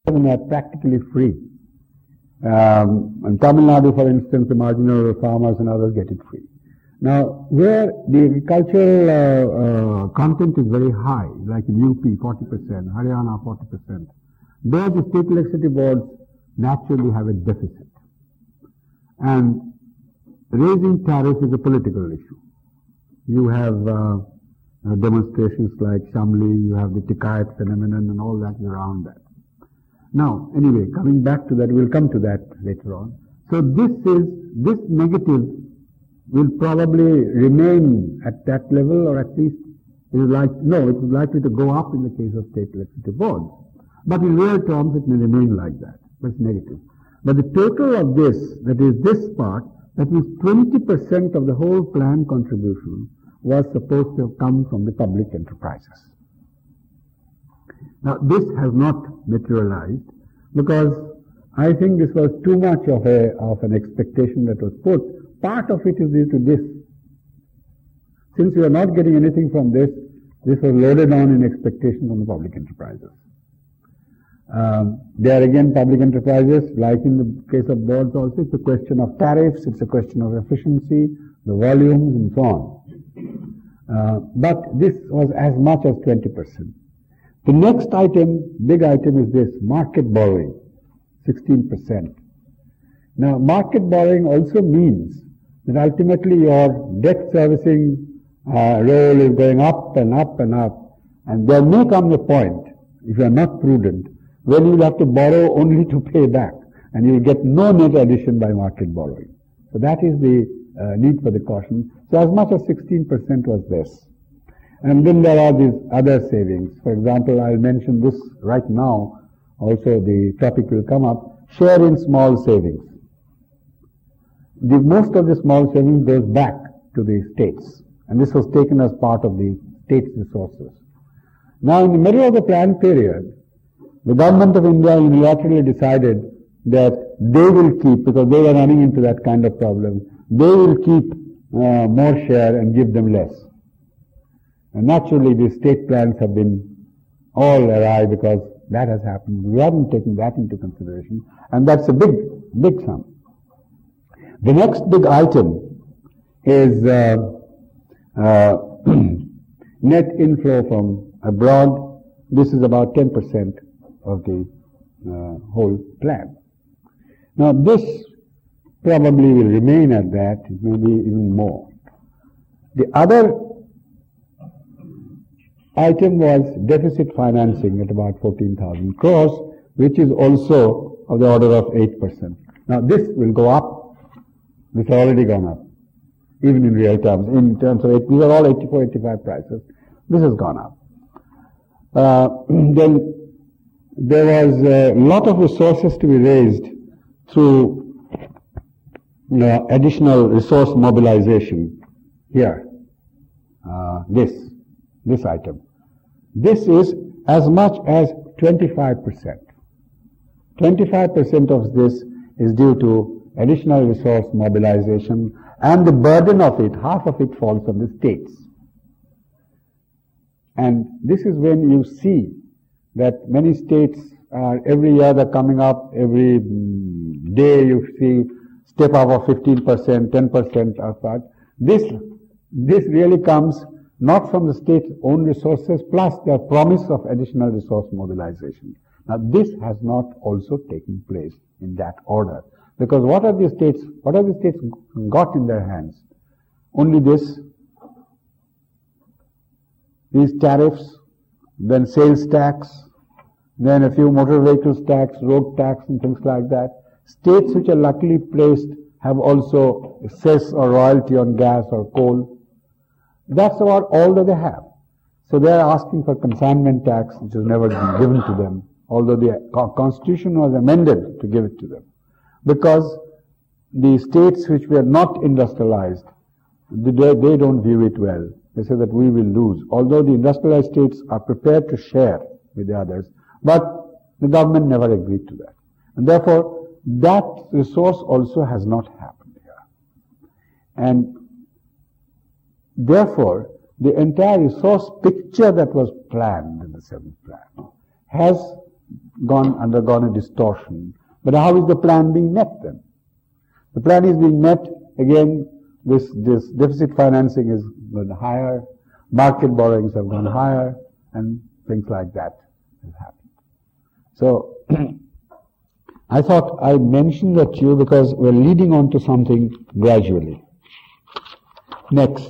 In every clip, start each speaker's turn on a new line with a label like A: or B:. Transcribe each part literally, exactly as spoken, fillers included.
A: are practically free. Um, in Tamil Nadu, for instance, the marginal farmers and others get it free. Now, where the agricultural uh, uh, content is very high, like in U P, forty percent, Haryana, forty percent, there the state electricity boards naturally have a deficit. And raising tariffs is a political issue. You have uh, uh, demonstrations like Shamli, you have the Tikayat phenomenon and all that around that. Now, anyway, coming back to that, we'll come to that later on. So this is, this negative will probably remain at that level, or at least it is like, no, it is likely to go up in the case of state electricity boards. But in real terms, it may remain like that. That's negative. But the total of this, that is this part, that is twenty percent of the whole plan contribution was supposed to have come from the public enterprises. Now, this has not materialized because I think this was too much of a, of an expectation that was put. Part of it is due to this. Since we are not getting anything from this, this was loaded on in expectation from the public enterprises. Um, there again, public enterprises, like in the case of boards also, it's a question of tariffs, it's a question of efficiency, the volumes and so on. Uh, but this was as much as twenty percent. The next item, big item, is this, market borrowing, sixteen percent. Now, market borrowing also means that ultimately your debt servicing uh, role is going up and up and up, and there may come a point, if you are not prudent, when you will have to borrow only to pay back, and you will get no net addition by market borrowing. So that is the uh, need for the caution. So as much as sixteen percent was this. And then there are these other savings. For example, I'll mention this right now. Also the topic will come up. Share in small savings. The most of the small savings goes back to the states. And this was taken as part of the state's resources. Now in the middle of the plan period, the government of India unilaterally decided that they will keep, because they were running into that kind of problem, they will keep uh, more share and give them less. And naturally, the state plans have been all awry because that has happened. We haven't taken that into consideration, and that's a big, big sum. The next big item is uh, uh, net inflow from abroad. This is about ten percent of the uh, whole plan. Now, this probably will remain at that, it may be even more. The other item was deficit financing at about fourteen thousand crores, which is also of the order of eight percent. Now this will go up. This has already gone up, even in real terms. In terms of, these are all eighty-four, eighty-five prices. This has gone up. Uh, then there was a lot of resources to be raised through uh, additional resource mobilization here. Uh, this, this item. This is as much as twenty-five percent. twenty-five percent of this is due to additional resource mobilization, and the burden of it, half of it falls on the states. And this is when you see that many states are, every year they're coming up, every day you see step up of fifteen percent, ten percent of that. This, this really comes not from the state's own resources, plus their promise of additional resource mobilization. Now this has not also taken place in that order. Because what are the states, what have the states got in their hands? Only this, these tariffs, then sales tax, then a few motor vehicles tax, road tax and things like that. States which are luckily placed have also cess or royalty on gas or coal. That's about all that they have. So they are asking for consignment tax, which has never been given to them, although the constitution was amended to give it to them. Because the states which were not industrialized, they, they don't view it well. They say that we will lose. Although the industrialized states are prepared to share with the others, but the government never agreed to that. And therefore, that resource also has not happened here. And therefore, the entire resource picture that was planned in the seventh plan has gone, undergone a distortion. But how is the plan being met then? The plan is being met, again, this, this deficit financing is gone higher, market borrowings have gone higher, and things like that have happened. So, I thought I mentioned that to you because we're leading on to something gradually. Next.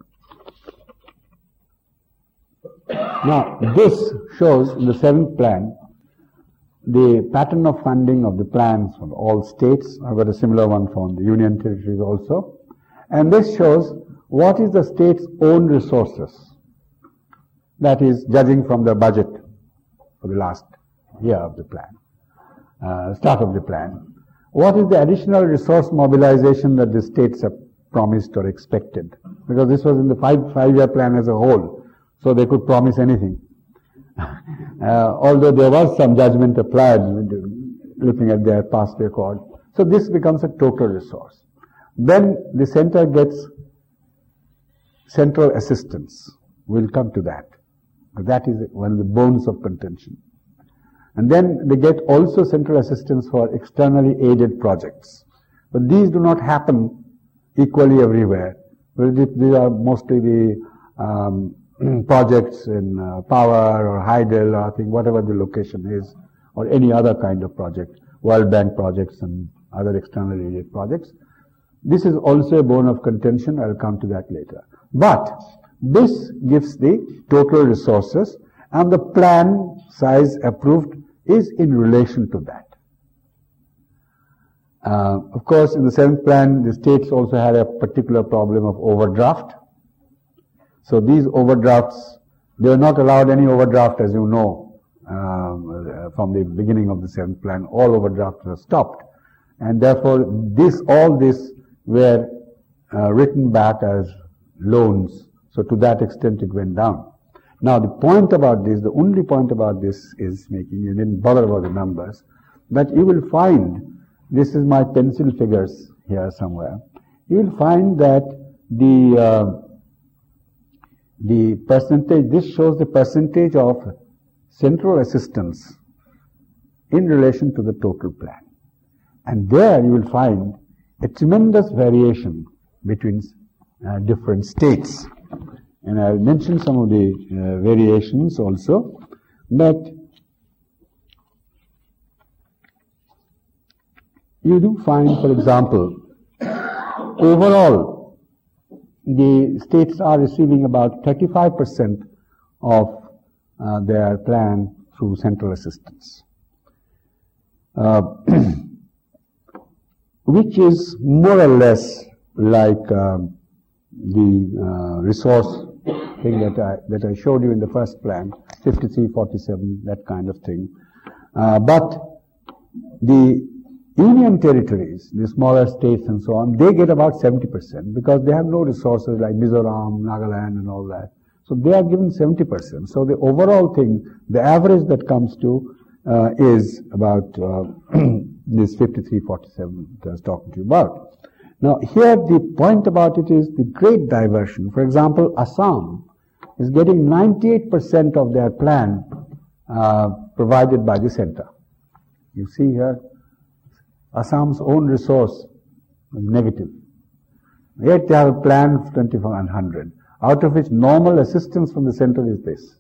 A: Now, this shows in the seventh plan the pattern of funding of the plans for all states. I've got a similar one for the union territories also. And this shows what is the state's own resources. That is, judging from the budget for the last year of the plan, uh, start of the plan. What is the additional resource mobilization that the states have promised or expected? Because this was in the five, five-year plan as a whole, so they could promise anything. Uh, although there was some judgment applied looking at their past record. So this becomes a total resource. Then the center gets central assistance. We'll come to that. That is one of the bones of contention. And then they get also central assistance for externally aided projects. But these do not happen equally everywhere. These are mostly the um, projects in uh, power or hydel or I think whatever the location is, or any other kind of project, World Bank projects and other externally aided projects. This is also a bone of contention. I'll come to that later. But this gives the total resources, and the plan size approved is in relation to that. Uh, of course, in the seventh plan, the states also had a particular problem of overdraft. So these overdrafts, they were not allowed any overdraft, as you know, um, from the beginning of the seventh plan. All overdrafts were stopped, and therefore this, all this were uh, written back as loans. So to that extent, it went down. Now the point about this, the only point about this is making, you didn't bother about the numbers, but you will find, this is my pencil figures here somewhere, you will find that the uh, the percentage, this shows the percentage of central assistance in relation to the total plan. And there you will find a tremendous variation between uh, different states. And I'll mention some of the uh, variations also, but you do find, for example, overall, the states are receiving about thirty-five percent of uh, their plan through central assistance, uh, which is more or less like uh, the uh, resource thing that I, that I showed you in the first plan, fifty-three forty-seven, that kind of thing. Uh, but the union territories, the smaller states and so on, they get about seventy percent because they have no resources like Mizoram, Nagaland and all that. So they are given seventy percent. So the overall thing, the average that comes to uh, is about uh, this fifty-three forty-seven that I was talking to you about. Now here the point about it is the great diversion. For example, Assam is getting ninety-eight percent of their plan uh, provided by the center. You see here, Assam's own resource is negative. Yet they have a plan of twenty-one hundred, out of which normal assistance from the center is this.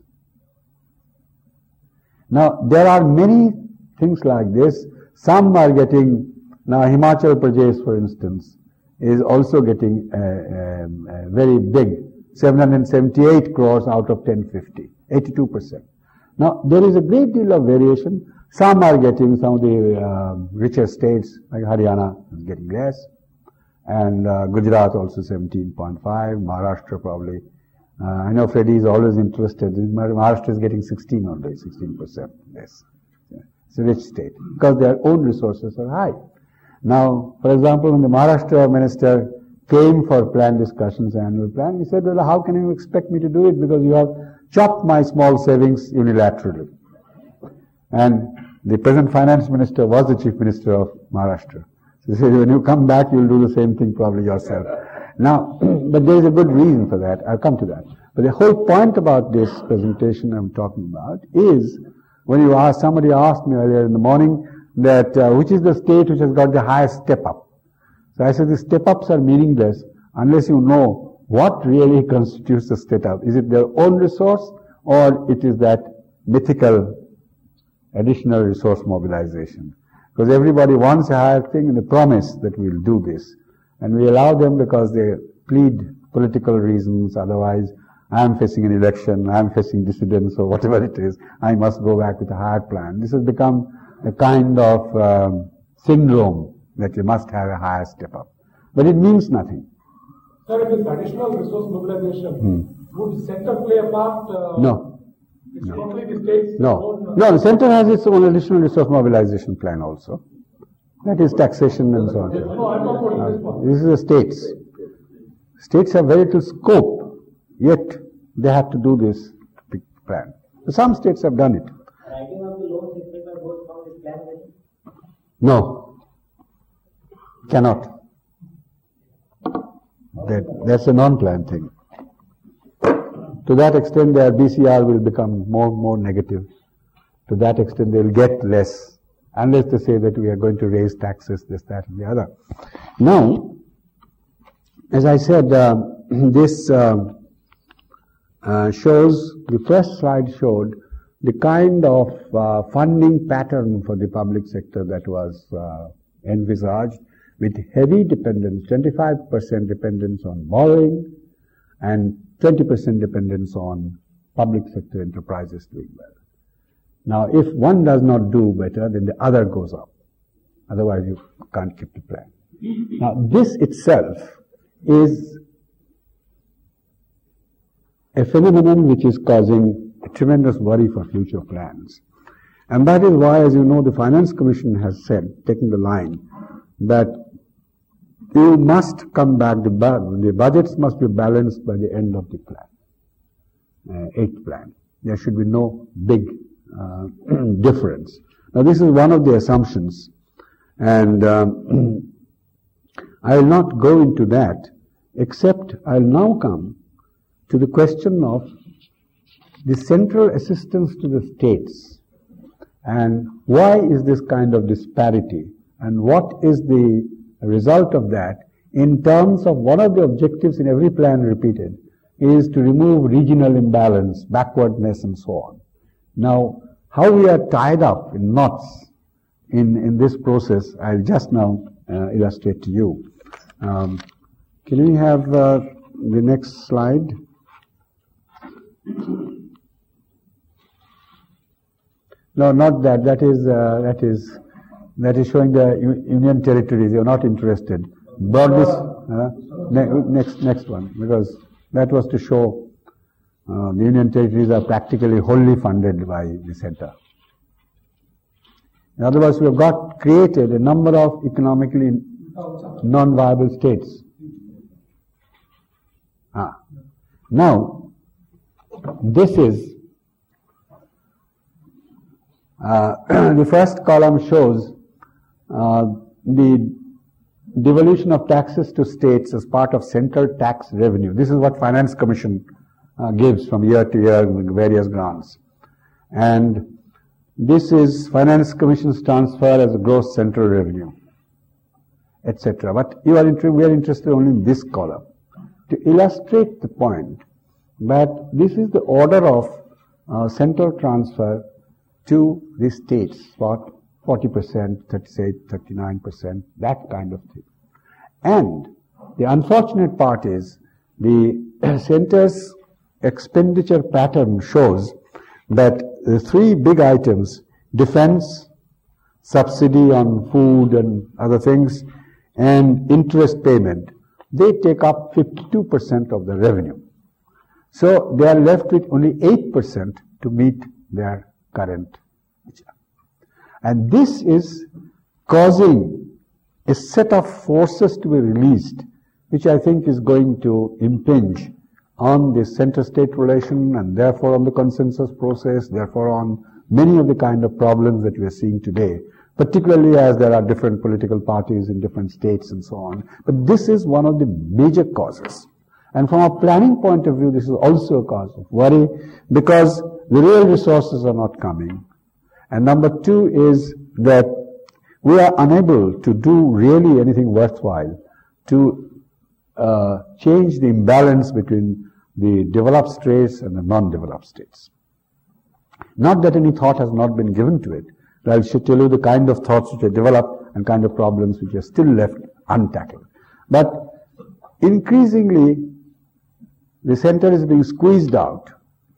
A: Now, there are many things like this. Some are getting, now Himachal Pradesh, for instance, is also getting a, a, a very big, seven hundred seventy-eight crores out of ten fifty, eighty-two percent. Now, there is a great deal of variation. Some are getting, some of the uh, richer states, like Haryana is getting less, and uh, Gujarat also seventeen point five, Maharashtra probably. Uh, I know Freddie is always interested. Maharashtra is getting sixteen only, sixteen percent less. It's a rich state, because their own resources are high. Now, for example, when the Maharashtra minister came for plan discussions, annual plan, he said, well, how can you expect me to do it, because you have chopped my small savings unilaterally. And the present finance minister was the chief minister of Maharashtra. So he said, when you come back, you'll do the same thing probably yourself. Now, but there is a good reason for that. I'll come to that. But the whole point about this presentation I'm talking about is When you ask, somebody asked me earlier in the morning that uh, which is the state which has got the highest step up. So I said the step ups are meaningless unless you know what really constitutes the step up. Is it their own resource or it is that mythical additional resource mobilization? Because everybody wants a higher thing and they promise that we'll do this. And we allow them because they plead political reasons, otherwise I'm facing an election, I'm facing dissidents or whatever it is, I must go back with a higher plan. This has become a kind of um, syndrome that you must have a higher step up. But it means nothing.
B: Sir, if it's additional resource mobilization, hmm. would center play a part? Uh,
A: no.
B: It's
A: no.
B: totally the states.
A: No. No, the center has its own additional resource mobilization plan also. That is taxation and so on.
B: No, I'm not putting this one.
A: This is the states. States have very little scope, yet they have to do this big plan. Some states have done it.
C: Writing of the loans is paper goes from this plan then?
A: No. Cannot. That, that's a non-planned thing. To that extent, their B C R will become more and more negative. To that extent, they will get less, unless they say that we are going to raise taxes, this, that, and the other. Now, as I said, uh, this uh, uh, shows, the first slide showed the kind of uh, funding pattern for the public sector that was uh, envisaged, with heavy dependence, twenty-five percent dependence on borrowing and twenty percent dependence on public sector enterprises doing well. Now, if one does not do better, then the other goes up. Otherwise, you can't keep the plan. Now, this itself is a phenomenon which is causing a tremendous worry for future plans. And that is why, as you know, the Finance Commission has said, taking the line, that you must come back, the, the budgets must be balanced by the end of the plan, uh, eighth plan. There should be no big uh, difference. Now, this is one of the assumptions, and um, I will not go into that, except I will now come to the question of the central assistance to the states, and why is this kind of disparity, and what is the result of that in terms of one of the objectives in every plan repeated is to remove regional imbalance, backwardness, and so on. Now, how we are tied up in knots in, in this process, I'll just now uh, illustrate to you. Um, can we have uh, the next slide? No, not that. That is uh, that is that is showing the union territories. You're not interested. Broadly, uh, ne next next one, because that was to show uh, the union territories are practically wholly funded by the center. In other words, we have got created a number of economically non-viable states. Ah. Now, this is uh, the first column shows uh, the devolution of taxes to states as part of central tax revenue. This is what Finance Commission uh, gives from year to year with various grants. And this is Finance Commission's transfer as a gross central revenue, et cetera. But you are inter we are interested only in this column to illustrate the point that this is the order of uh, central transfer to the states, for forty percent, thirty-eight, thirty-nine percent, that kind of thing. And the unfortunate part is the center's expenditure pattern shows that the three big items, defense, subsidy on food and other things, and interest payment, they take up fifty-two percent of the revenue. So they are left with only eight percent to meet their current. And this is causing a set of forces to be released, which I think is going to impinge on the center-state relation and therefore on the consensus process, therefore on many of the kind of problems that we are seeing today, particularly as there are different political parties in different states and so on. But this is one of the major causes. And from a planning point of view, this is also a cause of worry, because the real resources are not coming. And number two is that we are unable to do really anything worthwhile to uh, change the imbalance between the developed states and the non-developed states. Not that any thought has not been given to it, but I should tell you the kind of thoughts which are developed and kind of problems which are still left untackled. But increasingly, the center is being squeezed out,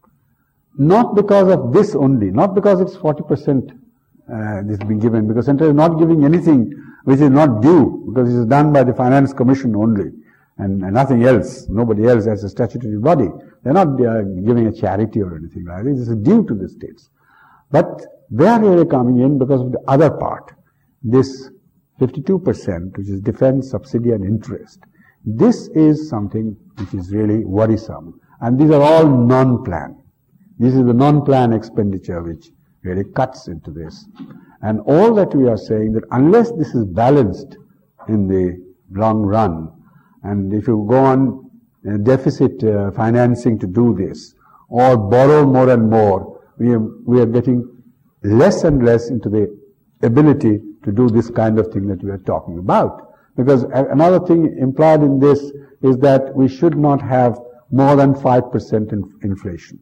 A: not because of this only, not because it's forty percent uh, this is being given, because center is not giving anything which is not due, because it is done by the Finance Commission only, and, and nothing else, nobody else as a statutory body. They're not uh, giving a charity or anything like that. This is due to the states. But they are really coming in because of the other part, this fifty-two percent, which is defense, subsidy and interest. This is something which is really worrisome. And these are all non-plan. This is the non-plan expenditure which really cuts into this. And all that we are saying that unless this is balanced in the long run, and if you go on uh, deficit uh, financing to do this, or borrow more and more, we are, we are getting less and less into the ability to do this kind of thing that we are talking about. Because another thing implied in this is that we should not have more than five percent in inflation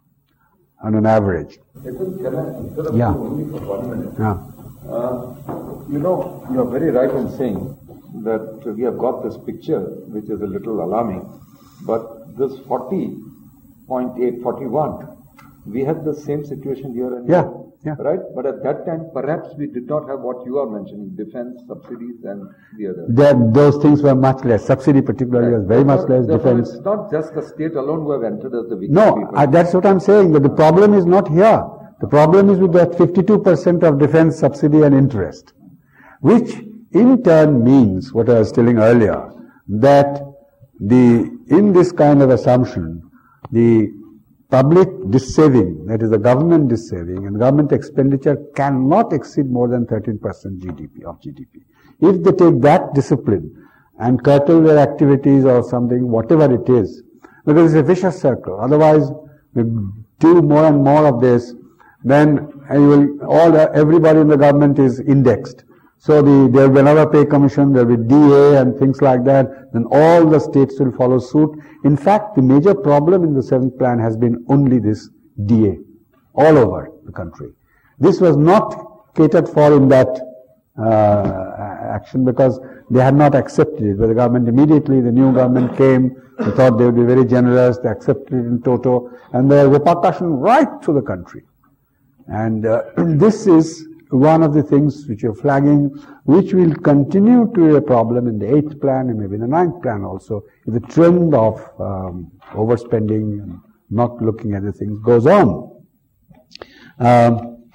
A: on an average.
D: Can I interrupt
A: Yeah.
D: you only for one minute?
A: Yeah.
D: Uh, you know, you are very right in saying that we have got this picture which is a little alarming, but this forty point eight, forty-one, we had the same situation here and
A: Yeah.
D: here.
A: Yeah.
D: Right? But at that time, perhaps we did not have what you are mentioning, defense, subsidies and the other.
A: That, those things were much less. Subsidy particularly was very much less.
D: Therefore,
A: Defense.
D: it's not just the state alone who have entered as the weakest
A: No,
D: people.
A: I, that's what I'm saying, that the problem is not here. The problem is with that fifty-two percent of defense, subsidy and interest, which in turn means, what I was telling earlier, that the, in this kind of assumption, the public dissaving, that is the government dissaving, and government expenditure cannot exceed more than thirteen percent G D P of G D P. If they take that discipline and curtail their activities or something, whatever it is, because it's a vicious circle. Otherwise, we do more and more of this, then you will, all everybody in the government is indexed. So the, there will be another pay commission, there will be D A and things like that, then all the states will follow suit. In fact, the major problem in the seventh plan has been only this D A, all over the country. This was not catered for in that uh, action because they had not accepted it. But the government immediately, the new government came, they thought they would be very generous, they accepted it in toto, and there was repercussion right through the country. And uh, this is one of the things which are flagging, which will continue to be a problem in the eighth plan and maybe the ninth plan also, if the trend of um, overspending and not looking at the things goes on. Um,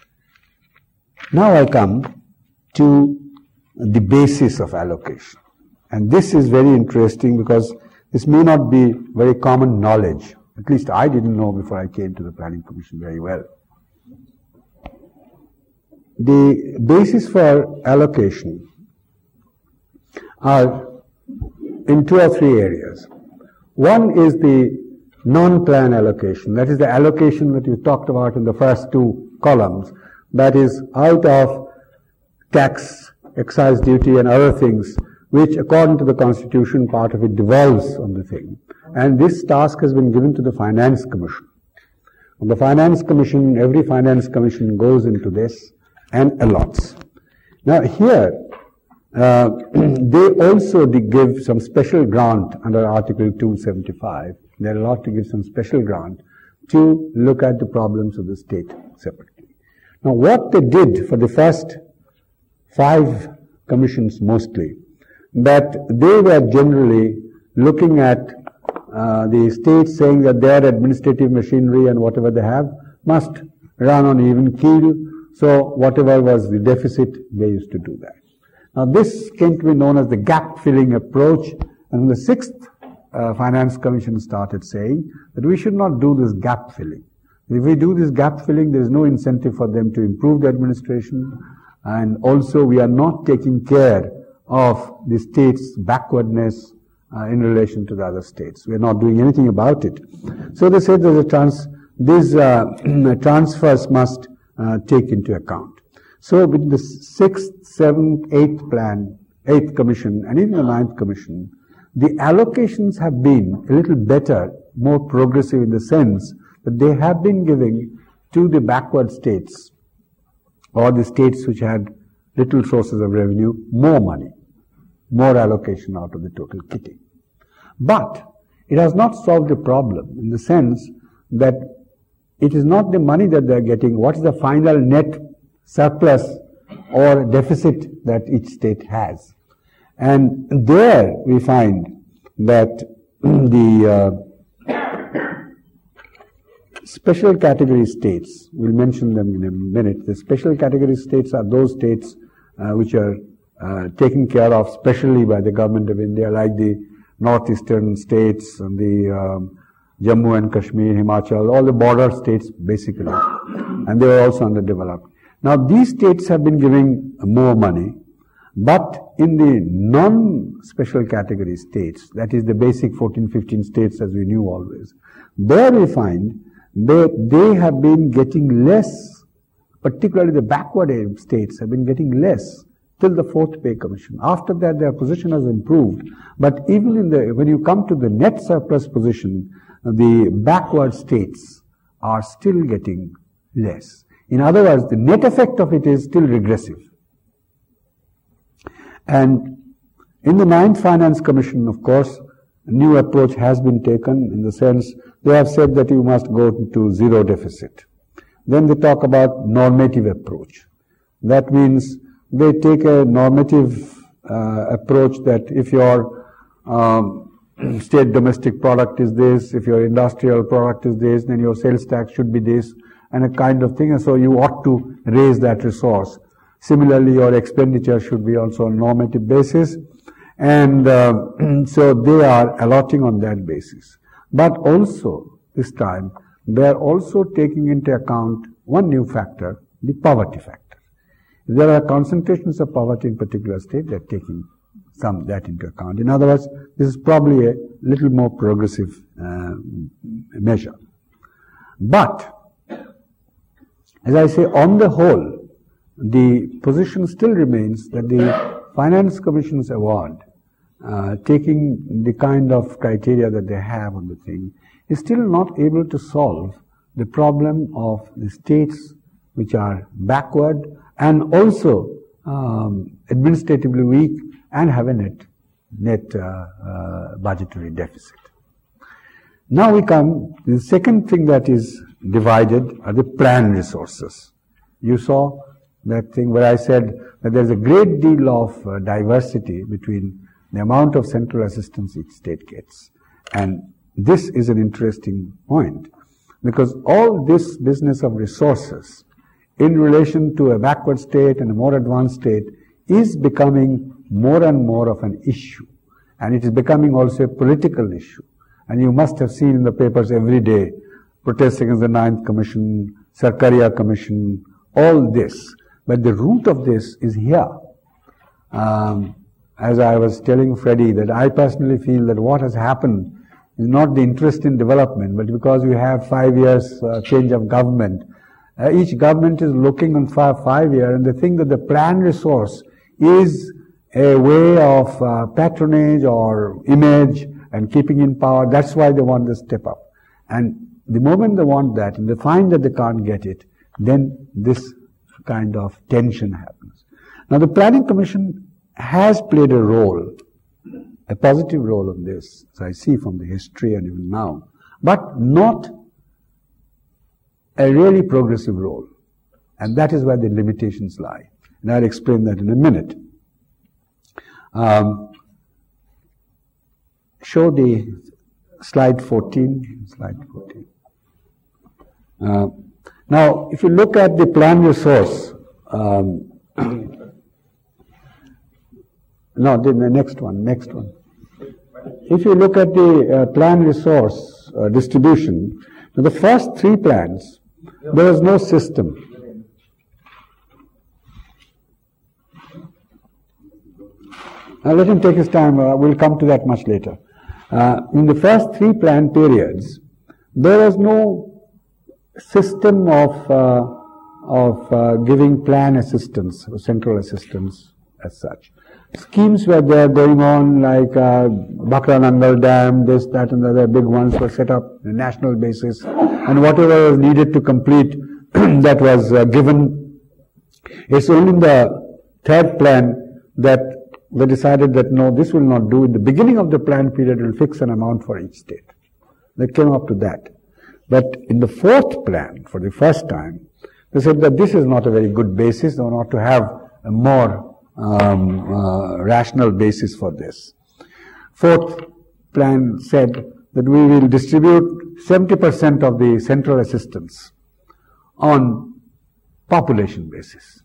A: now I come to the basis of allocation. And this is very interesting because this may not be very common knowledge. At least I didn't know before I came to the Planning Commission very well. The basis for allocation are in two or three areas. One is the non-plan allocation. That is the allocation that you talked about in the first two columns. That is out of tax, excise duty and other things, which according to the Constitution, part of it devolves on the thing. And this task has been given to the Finance Commission. On the Finance Commission, every Finance Commission goes into this and allots. Now here, uh, they also give some special grant under Article two seventy-five. They are allowed to give some special grant to look at the problems of the state separately. Now what they did for the first five commissions mostly, that they were generally looking at uh, the states saying that their administrative machinery and whatever they have must run on even keel. So whatever was the deficit, they used to do that. Now this came to be known as the gap-filling approach, and the sixth uh, Finance Commission started saying that we should not do this gap-filling. If we do this gap-filling, there is no incentive for them to improve the administration, and also we are not taking care of the state's backwardness uh, in relation to the other states. We are not doing anything about it. So they said there's a trans, these uh, transfers must uh, take into account. So with the sixth, seventh, eighth plan, eighth commission, and even the ninth commission, the allocations have been a little better, more progressive in the sense that they have been giving to the backward states, or the states which had little sources of revenue, more money, more allocation out of the total kitty. But it has not solved the problem in the sense that it is not the money that they are getting, what is the final net surplus or deficit that each state has. And there we find that the uh, special category states, we'll mention them in a minute, the special category states are those states uh, which are uh, taken care of specially by the government of India, like the northeastern states and the um, Jammu and Kashmir, Himachal, all the border states basically, and they are also underdeveloped. Now these states have been giving more money, but in the non-special category states, that is the basic fourteen, fifteen states as we knew always, there we find they, they have been getting less, particularly the backward states have been getting less till the fourth pay commission. After that their position has improved, but even in the, when you come to the net surplus position, the backward states are still getting less. In other words, the net effect of it is still regressive. And in the ninth Finance Commission, of course, a new approach has been taken in the sense they have said that you must go to zero deficit. Then they talk about normative approach. That means they take a normative uh, approach that if your um, state domestic product is this, if your industrial product is this, then your sales tax should be this, and a kind of thing, and so you ought to raise that resource. Similarly, your expenditure should be also on normative basis, and uh, so they are allotting on that basis. But also, this time, they are also taking into account one new factor, the poverty factor. If there are concentrations of poverty in particular state, they are taking some that into account. In other words, this is probably a little more progressive uh, measure. But, as I say, on the whole, the position still remains that the Finance Commission's award, uh, taking the kind of criteria that they have on the thing, is still not able to solve the problem of the states which are backward and also um, administratively weak and have a net, net uh, uh, budgetary deficit. Now we come to the second thing that is divided are the planned resources. You saw that thing where I said that there is a great deal of uh, diversity between the amount of central assistance each state gets. And this is an interesting point, because all this business of resources in relation to a backward state and a more advanced state is becoming more and more of an issue. And it is becoming also a political issue. And you must have seen in the papers every day, protests against the ninth Commission, Sarkaria Commission, all this. But the root of this is here. Um, as I was telling Freddie, that I personally feel that what has happened is not the interest in development, but because we have five years uh, change of government. Uh, each government is looking on five, five years, and they think that the planned resource is a way of uh, patronage or image and keeping in power. That's why they want to step up. And the moment they want that, and they find that they can't get it, then this kind of tension happens. Now the Planning Commission has played a role, a positive role on this, as I see from the history and even now, but not a really progressive role. And that is where the limitations lie. And I'll explain that in a minute. Um, show the slide fourteen. Slide fourteen. Uh, now, if you look at the planned resource, um, no, the next one, next one. If you look at the uh, planned resource uh, distribution, the first three plans, there was no system. Now let him take his time, uh, we'll come to that much later. Uh, in the first three plan periods, there was no system of uh, of uh, giving plan assistance, central assistance as such. Schemes were there going on like uh, Bhakra Nangal Dam, this, that and the other big ones were set up on a national basis, and whatever was needed to complete that was uh, given. It's only in the third plan that they decided that no, this will not do. In the beginning of the plan period, we'll fix an amount for each state. They came up to that. But in the fourth plan, for the first time, they said that this is not a very good basis. They want to have a more um, uh, rational basis for this. Fourth plan said that we will distribute seventy percent of the central assistance on population basis.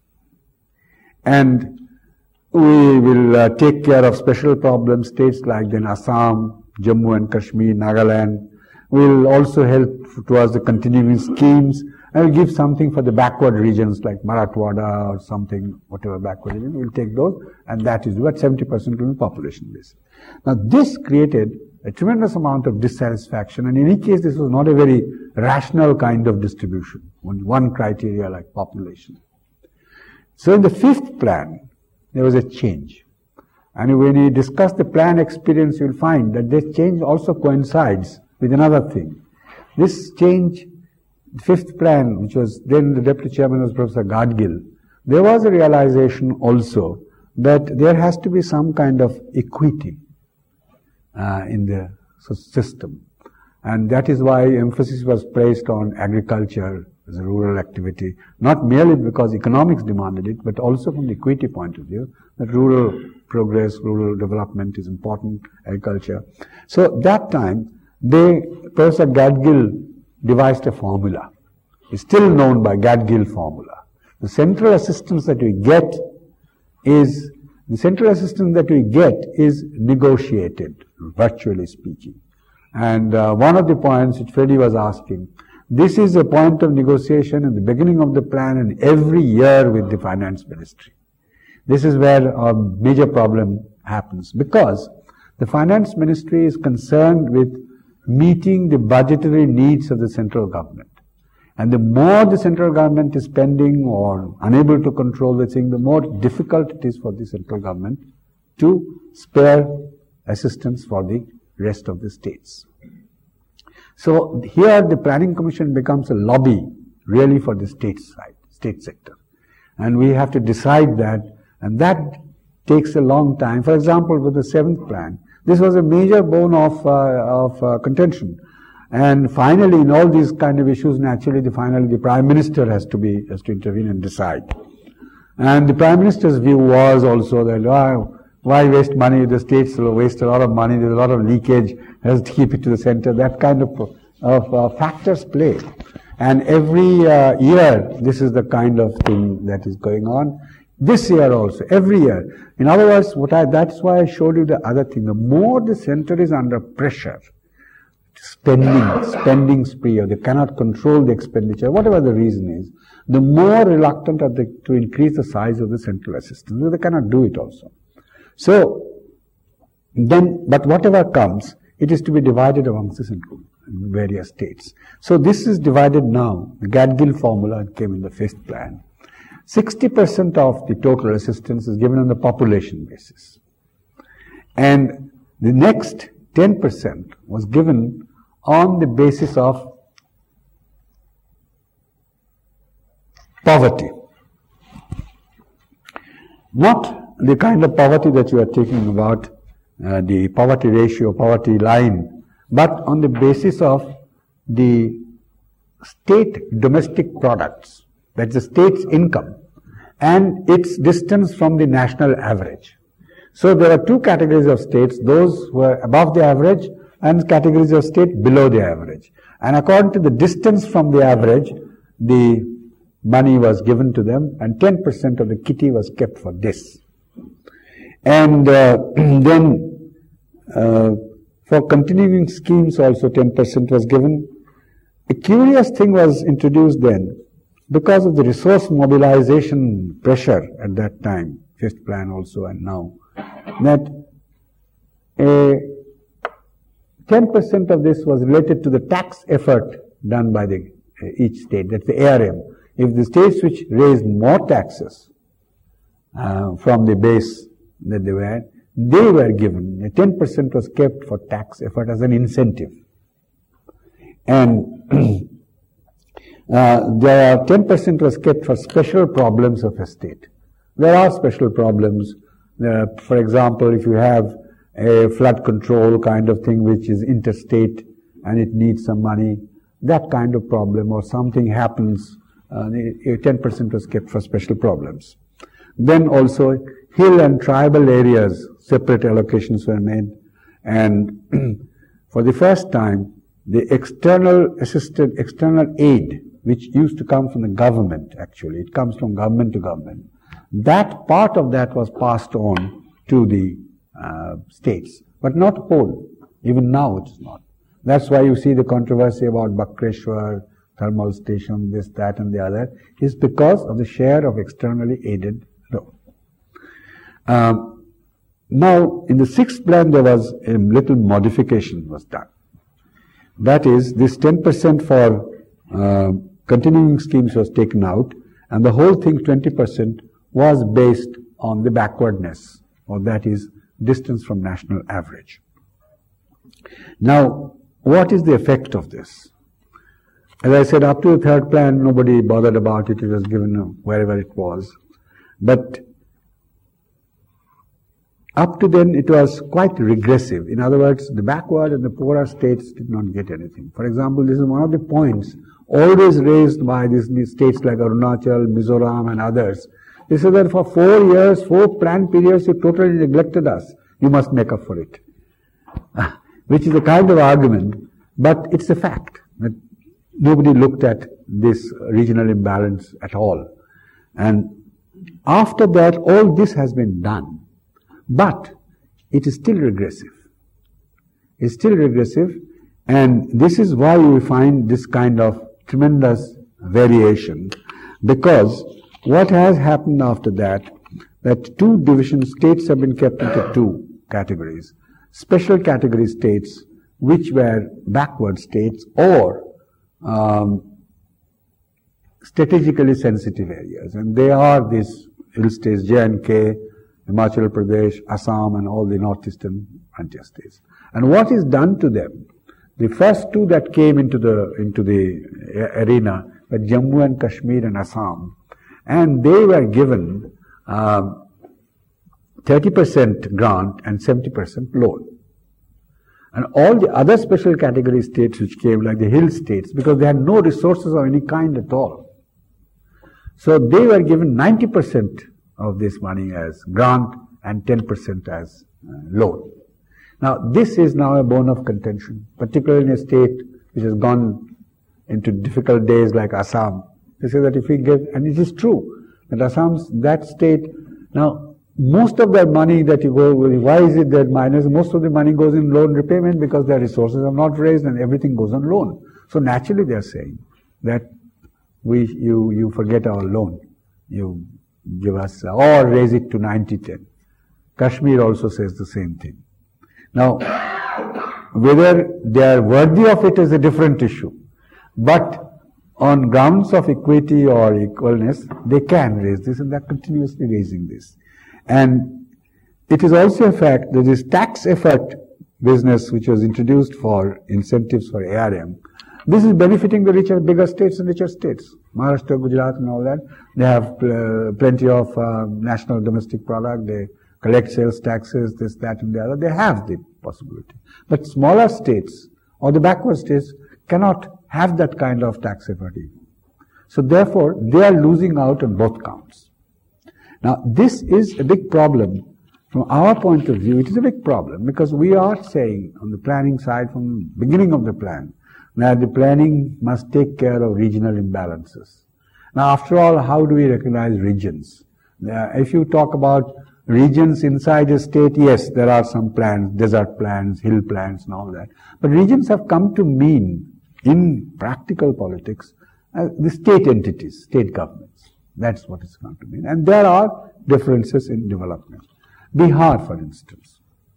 A: And we will uh, take care of special problem states like then Assam, Jammu and Kashmir, Nagaland. We will also help towards the continuing schemes, and we'll give something for the backward regions like Marathwada or something, whatever backward region. We'll take those, and that is what seventy percent on the population basis. Now this created a tremendous amount of dissatisfaction, and in any case this was not a very rational kind of distribution, only one criteria like population. So in the fifth plan, there was a change. And when you discuss the plan experience, you'll find that this change also coincides with another thing. This change, the fifth plan, which was then the deputy chairman was Professor Gadgil, there was a realization also that there has to be some kind of equity uh, in the system. And that is why emphasis was placed on agriculture as a rural activity, not merely because economics demanded it, but also from the equity point of view, that rural progress, rural development is important, agriculture. So that time, they, Professor Gadgil devised a formula. It's still known by Gadgil formula. The central assistance that we get is, the central assistance that we get is negotiated, virtually speaking. And uh, one of the points which Freddie was asking, this is a point of negotiation at the beginning of the plan and every year with the finance ministry. This is where a major problem happens, because the finance ministry is concerned with meeting the budgetary needs of the central government. And the more the central government is spending or unable to control the thing, the more difficult it is for the central government to spare assistance for the rest of the states. So here the Planning Commission becomes a lobby really for the state side, state sector. And we have to decide that, and that takes a long time. For example, with the seventh plan, this was a major bone of, uh, of uh, contention. And finally, in all these kind of issues, naturally, the finally the Prime Minister has to be, has to intervene and decide. And the Prime Minister's view was also that, oh, why waste money? The states will waste a lot of money. There's a lot of leakage. Has to keep it to the center. That kind of, of uh, factors play. And every uh, year, this is the kind of thing that is going on. This year also, every year. In other words, what I, that's why I showed you the other thing. The more the center is under pressure, spending, spending spree, or they cannot control the expenditure, whatever the reason is, the more reluctant are they to increase the size of the central assistance. They cannot do it also. So, then, but whatever comes, it is to be divided amongst the central various states. So this is divided now. The Gadgil formula came in the fifth plan. sixty percent of the total assistance is given on the population basis. And the next ten percent was given on the basis of poverty. Not the kind of poverty that you are talking about, uh, the poverty ratio, poverty line, but on the basis of the state domestic products, that's the state's income, and its distance from the national average. So there are two categories of states, those who are above the average and categories of state below the average. And according to the distance from the average, the money was given to them, and ten percent of the kitty was kept for this. And uh, then uh, for continuing schemes also ten percent was given. A curious thing was introduced then, because of the resource mobilization pressure at that time, fifth plan also and now, that a ten percent of this was related to the tax effort done by the uh, each state, that's the A R M. if the states which raised more taxes uh, from the base that they were, they were given, ten percent was kept for tax effort as an incentive. And uh, there are ten percent was kept for special problems of a state. There are special problems. Uh, for example, if you have a flood control kind of thing which is interstate and it needs some money, that kind of problem, or something happens, uh, ten percent was kept for special problems. Then also hill and tribal areas, separate allocations were made, and for the first time, the external assisted, external aid, which used to come from the government actually, it comes from government to government, that part of that was passed on to the uh, states, but not whole. Even now it is not. That's why you see the controversy about Bakreshwar, thermal station, this, that and the other, is because of the share of externally aided loan. Um, now, in the sixth plan, there was a little modification was done. That is, this ten percent for uh, continuing schemes was taken out, and the whole thing, twenty percent, was based on the backwardness, or that is, distance from national average. Now, what is the effect of this? As I said, up to the third plan, nobody bothered about it. It was given wherever it was. But up to then, it was quite regressive. In other words, the backward and the poorer states did not get anything. For example, this is one of the points always raised by these states like Arunachal, Mizoram and others. They said that for four years, four planned periods, you totally neglected us. You must make up for it. Which is a kind of argument, but it's a fact that nobody looked at this regional imbalance at all. And after that, all this has been done. But it is still regressive. It's still regressive, and this is why we find this kind of tremendous variation, because what has happened after that, that two division states have been kept into two categories. Special category states, which were backward states, or um, strategically sensitive areas. And they are these hill states, J and K, Himachal Pradesh, Assam, and all the northeastern frontier states. And what is done to them? The first two that came into the into the arena were Jammu and Kashmir and Assam, and they were given um, thirty percent grant and seventy percent loan. And all the other special category states which came, like the hill states, because they had no resources of any kind at all, so they were given ninety percent of this money as grant and ten percent as uh, loan. Now, this is now a bone of contention, particularly in a state which has gone into difficult days like Assam. They say that if we give, and it is true, that Assam's, that state, now, most of their money that you go, why is it that minus? Most of the money goes in loan repayment because their resources are not raised and everything goes on loan. So naturally they are saying that we, you, you forget our loan. You give us, or raise it to ninety ten. Kashmir also says the same thing. Now, whether they are worthy of it is a different issue. But on grounds of equity or equalness, they can raise this, and they are continuously raising this. And it is also a fact that this tax effort business which was introduced for incentives for A R M, this is benefiting the richer, bigger states and richer states. Maharashtra, Gujarat and all that, they have uh, plenty of uh, national domestic product, they collect sales taxes, this, that and the other, they have the possibility. But smaller states or the backward states cannot have that kind of tax effort even. So therefore, they are losing out on both counts. Now, this is a big problem. From our point of view, it is a big problem because we are saying on the planning side from the beginning of the plan that the planning must take care of regional imbalances. Now, after all, how do we recognize regions? Uh, if you talk about regions inside a state, yes, there are some plans, desert plans, hill plans and all that. But regions have come to mean, in practical politics, uh, the state entities, state governments. That's what it's come to mean. And there are differences in development. Bihar, for instance,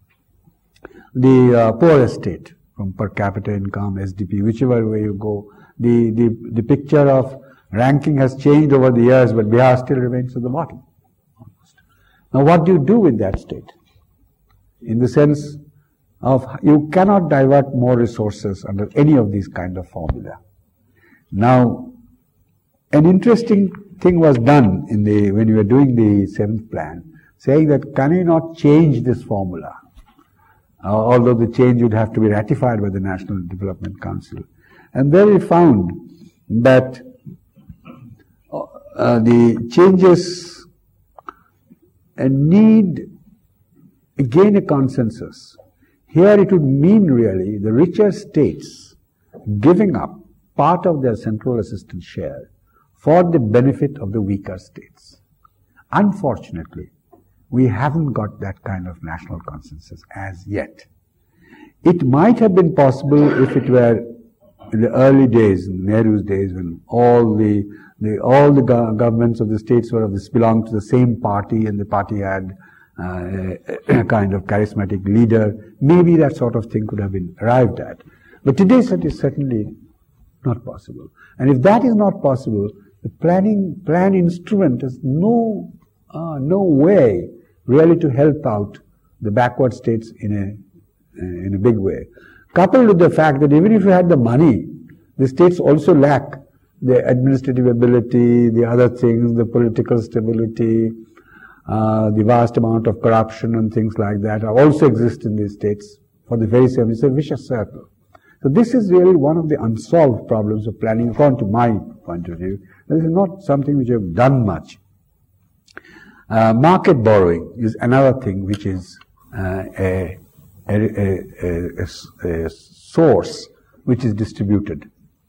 A: the uh, poorest state from per capita income, S D P, whichever way you go, the, the, the picture of ranking has changed over the years, but Bihar still remains at the bottom. Now what do you do with that state? In the sense of, you cannot divert more resources under any of these kind of formula. Now, an interesting thing was done in the, when you were doing the seventh plan, saying that can you not change this formula? Uh, although the change would have to be ratified by the National Development Council. And there we found that uh, the changes uh, need again a consensus. Here it would mean really the richer states giving up part of their central assistance share for the benefit of the weaker states. Unfortunately, we haven't got that kind of national consensus as yet. It might have been possible if it were in the early days, in Nehru's days, when all the, the all the go- governments of the states were of this belonged to the same party, and the party had uh, a, a kind of charismatic leader. Maybe that sort of thing could have been arrived at. But today that is certainly not possible. And if that is not possible, the planning plan instrument has no uh, no way really to help out the backward states in a in a big way. Coupled with the fact that even if you had the money, the states also lack the administrative ability, the other things, the political stability, uh, the vast amount of corruption and things like that also exist in these states for the very same. It's a vicious circle. So this is really one of the unsolved problems of planning, according to my point of view. This is not something which have done much. Uh, market borrowing is another thing which is uh, a, a, a, a, a source which is distributed.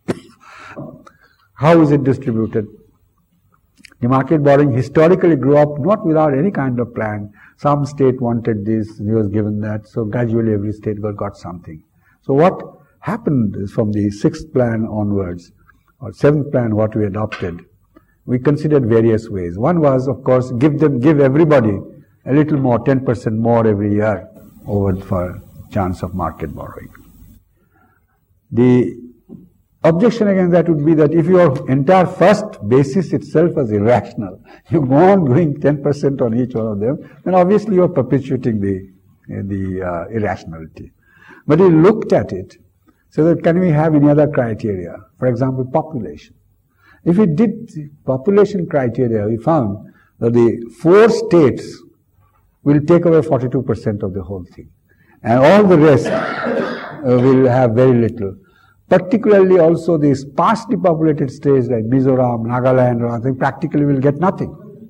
A: How is it distributed? The market borrowing historically grew up not without any kind of plan. Some state wanted this, he was given that, so gradually every state got, got something. So what happened is from the sixth plan onwards, or seventh plan what we adopted, we considered various ways. One was, of course, give them, give everybody a little more, ten percent more every year over for chance of market borrowing. The objection against that would be that if your entire first basis itself was irrational, you go on going ten percent on each one of them, then obviously you are perpetuating the, the uh, irrationality. But we looked at it, so that can we have any other criteria? For example, population. If we did population criteria, we found that the four states will take away forty-two percent of the whole thing. And all the rest uh, will have very little. Particularly also the sparsely populated states like Mizoram, Nagaland, I think practically will get nothing.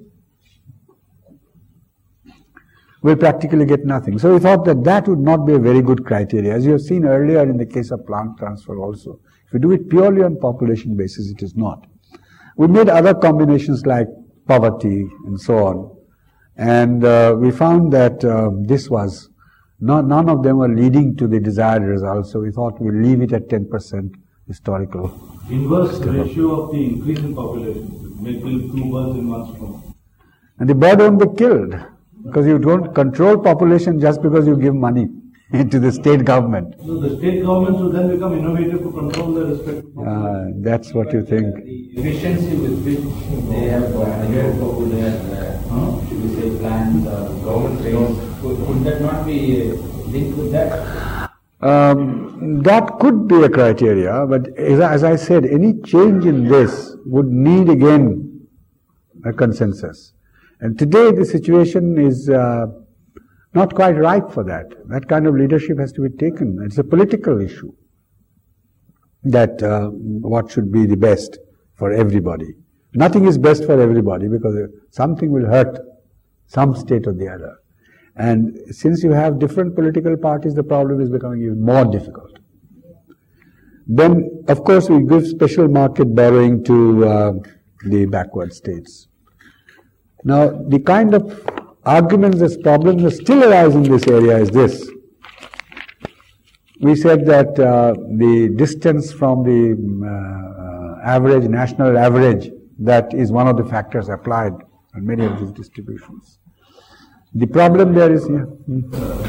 A: Will practically get nothing. So we thought that that would not be a very good criteria. As you have seen earlier in the case of plant transfer also. If you do it purely on population basis, it is not. We made other combinations like poverty and so on. And uh, we found that uh, this was, not, none of them were leading to the desired result. So we thought we'll leave it at ten percent historical.
E: Inverse ratio of the increase in population may kill two birds in one stone.
A: And the bird won't be killed. Because you don't control population just because you give money to the state government.
E: So the state governments will then become innovative to control their respective population.
A: Uh, that's what you think.
F: The efficiency with which they have adhered to their, uh, should we say, plans or government plans, could, could that not be linked with that?
A: Um, that could be a criteria, but as, as I said, any change in this would need again a consensus. And today the situation is uh, not quite ripe for that. That kind of leadership has to be taken. It's a political issue that uh, what should be the best for everybody. Nothing is best for everybody because something will hurt some state or the other. And since you have different political parties, the problem is becoming even more difficult. Then, of course, we give special market borrowing to uh, the backward states. Now, the kind of arguments, this problems that still arise in this area is this. We said that uh, the distance from the uh, average, national average, that is one of the factors applied on many of these distributions. The problem there is, yeah. Hmm.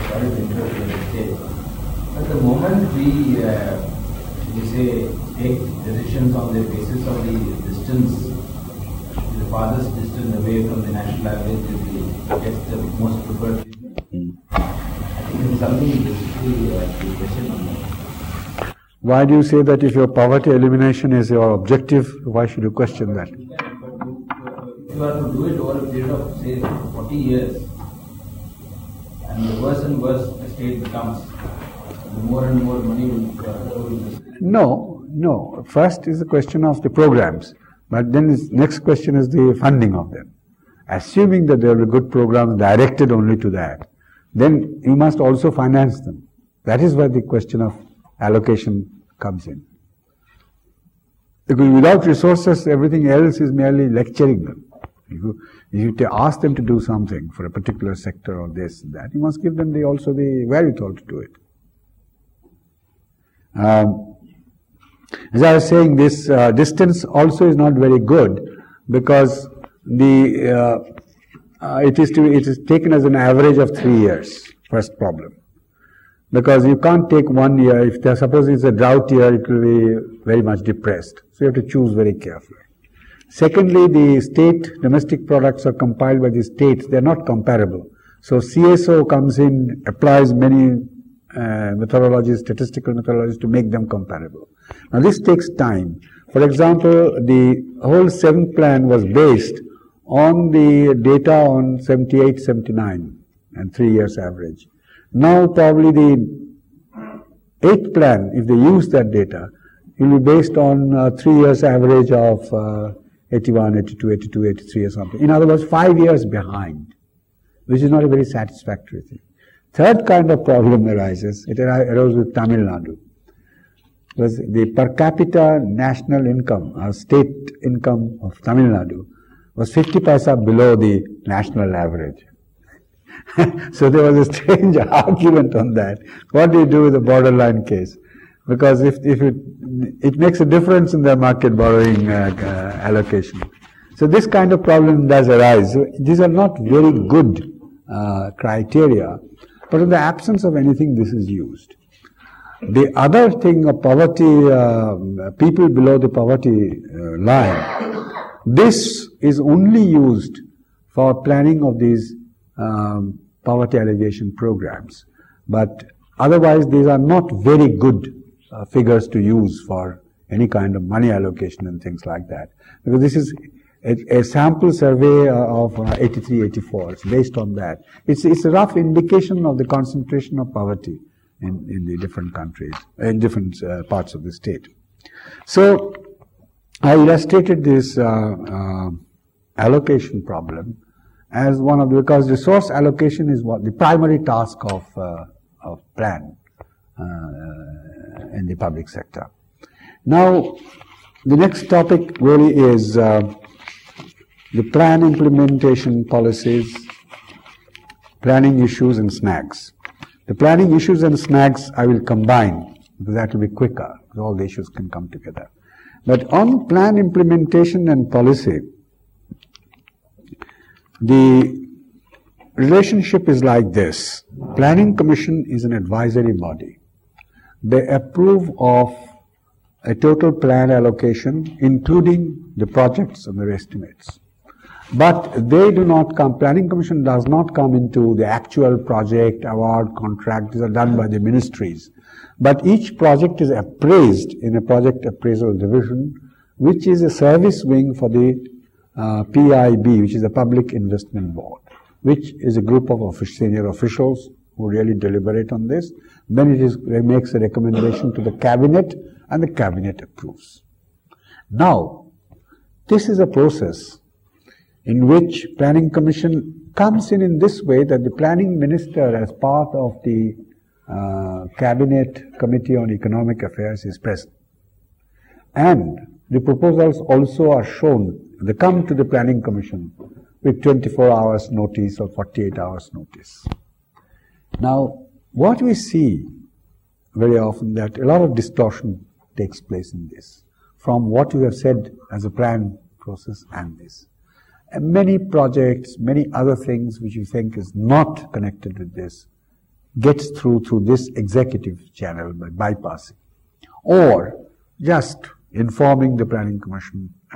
F: At the moment we, uh, we say, take decisions on the basis of the distance, the farthest distance away from the national average is the, gets the most preferred treatment.
A: Mm.
F: I think it's something basically uh, the question on that.
A: Why do you say that if your poverty elimination is your objective, why should you question that?
F: Yeah, but you, uh, if you are to do it over a period of say forty years, and the worse and worse the state becomes, the more and more money will uh, go to the state.
A: No, no. First is the question of the programs, but then the next question is the funding of them. Assuming that there are good programs directed only to that, then you must also finance them. That is where the question of allocation comes in. Because without resources, everything else is merely lecturing them. If you, if you to ask them to do something for a particular sector or this and that, you must give them the, also the wherewithal to do it. Um, as I was saying, this uh, distance also is not very good because the uh, uh, it is to it is taken as an average of three years. First problem, because you can't take one year. If there, suppose it's a drought year, it will be very much depressed. So you have to choose very carefully. Secondly, the state domestic products are compiled by the states. They are not comparable. So C S O comes in, applies many uh, methodologies, statistical methodologies to make them comparable. Now this takes time. For example, the whole seventh plan was based on the data on seventy-eight, seventy-nine and three years average. Now probably the eighth plan, if they use that data, will be based on uh, three years average of uh, eighty-one, eighty-two, eighty-two, eighty-three or something. In other words, five years behind, which is not a very satisfactory thing. Third kind of problem arises, it arose with Tamil Nadu. Was the per capita national income, or state income of Tamil Nadu, was fifty paisa below the national average. So there was a strange argument on that. What do you do with the borderline case? Because if, if it, it makes a difference in their market borrowing uh, uh, allocation. So this kind of problem does arise. So these are not very good uh, criteria, but in the absence of anything, this is used. The other thing of poverty, uh, people below the poverty uh, line, this is only used for planning of these um, poverty alleviation programs. But otherwise, these are not very good uh, figures to use for any kind of money allocation and things like that. Because this is a, a sample survey of uh, eighty-three, eighty-four. It's based on that. It's, it's a rough indication of the concentration of poverty in, in the different countries, in different uh, parts of the state. So, I illustrated this uh, uh, allocation problem as one of the, because resource allocation is what the primary task of, uh, of plan uh, in the public sector. Now, the next topic really is uh, the plan implementation policies, planning issues and snags. The planning issues and snags I will combine because that will be quicker, because all the issues can come together. But on plan implementation and policy, the relationship is like this. Planning Commission is an advisory body. They approve of a total plan allocation, including the projects and their estimates. But they do not come, Planning Commission does not come into the actual project, award, contract. These are done by the ministries. But each project is appraised in a project appraisal division, which is a service wing for the uh, P I B, which is the Public Investment Board, which is a group of offic- senior officials who really deliberate on this. Then it, is, it makes a recommendation to the cabinet, and the cabinet approves. Now, this is a process in which Planning Commission comes in in this way that the planning minister, as part of the uh, Cabinet Committee on Economic Affairs, is present. And the proposals also are shown, they come to the Planning Commission with twenty-four hours notice or forty-eight hours notice. Now, what we see very often that a lot of distortion takes place in this, from what you have said as a plan process and this. And many projects, many other things which you think is not connected with this, gets through through this executive channel by bypassing, or just informing the Planning Commission and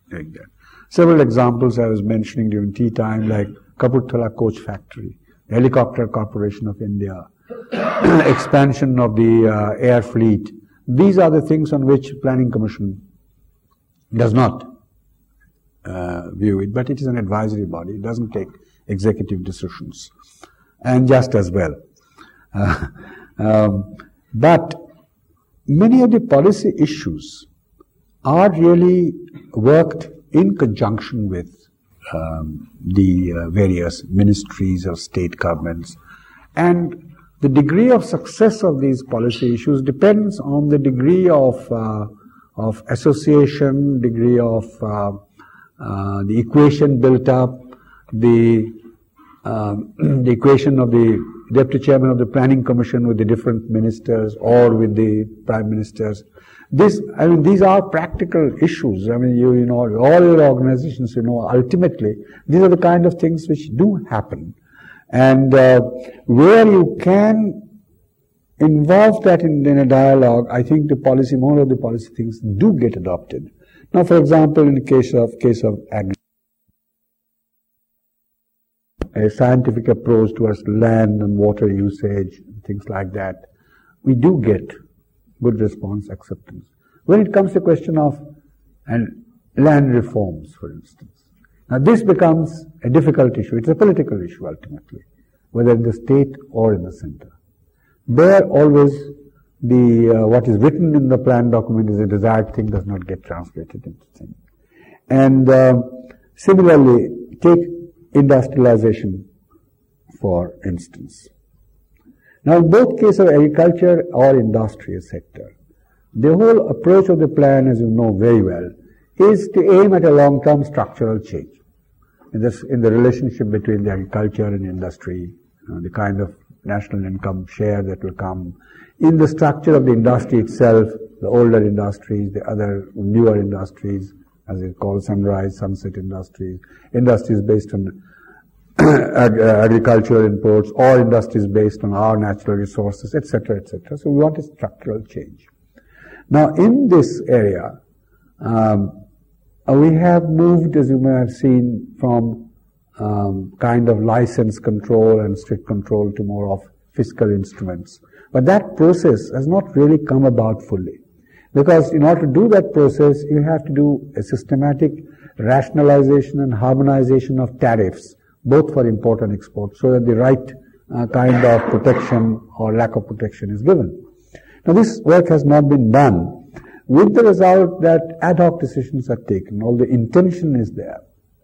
A: doing that. Several examples I was mentioning during tea time, like Kapurthala Coach Factory, Helicopter Corporation of India, expansion of the uh, air fleet. These are the things on which Planning Commission does not uh, view it, but it is an advisory body. It doesn't take executive decisions, and just as well. Uh, um, but many of the policy issues are really worked in conjunction with um, the uh, various ministries or state governments, and the degree of success of these policy issues depends on the degree of uh, of association, degree of uh, uh, the equation built up, the um, the equation of the Deputy Chairman of the Planning Commission with the different ministers or with the Prime Ministers. This, I mean, these are practical issues. I mean, you, you know, all your organizations, you know, ultimately, these are the kind of things which do happen. And uh, where you can involve that in, in a dialogue, I think the policy, more of the policy things do get adopted. Now, for example, in the case of, case of agriculture, a scientific approach towards land and water usage, things like that, we do get good response, acceptance. When it comes to the question of and land reforms, for instance, now this becomes a difficult issue. It's a political issue ultimately, whether in the state or in the center. There always the uh, what is written in the plan document is a desired thing does not get translated into thing. And uh, similarly, take industrialization, for instance. Now, in both cases of agriculture or industrial sector, the whole approach of the plan, as you know very well, is to aim at a long-term structural change in, this, in the relationship between the agriculture and industry, uh, the kind of national income share that will come, in the structure of the industry itself, the older industries, the other newer industries, as they call sunrise, sunset industries, industries based on ag- agricultural imports, or industries based on our natural resources, et cetera, et cetera. So we want a structural change. Now, in this area, um, we have moved, as you may have seen, from um, kind of license control and strict control to more of fiscal instruments. But that process has not really come about fully. Because in order to do that process, you have to do a systematic rationalization and harmonization of tariffs, both for import and export, so that the right uh, kind of protection or lack of protection is given. Now, this work has not been done, with the result that ad hoc decisions are taken, although intention is there.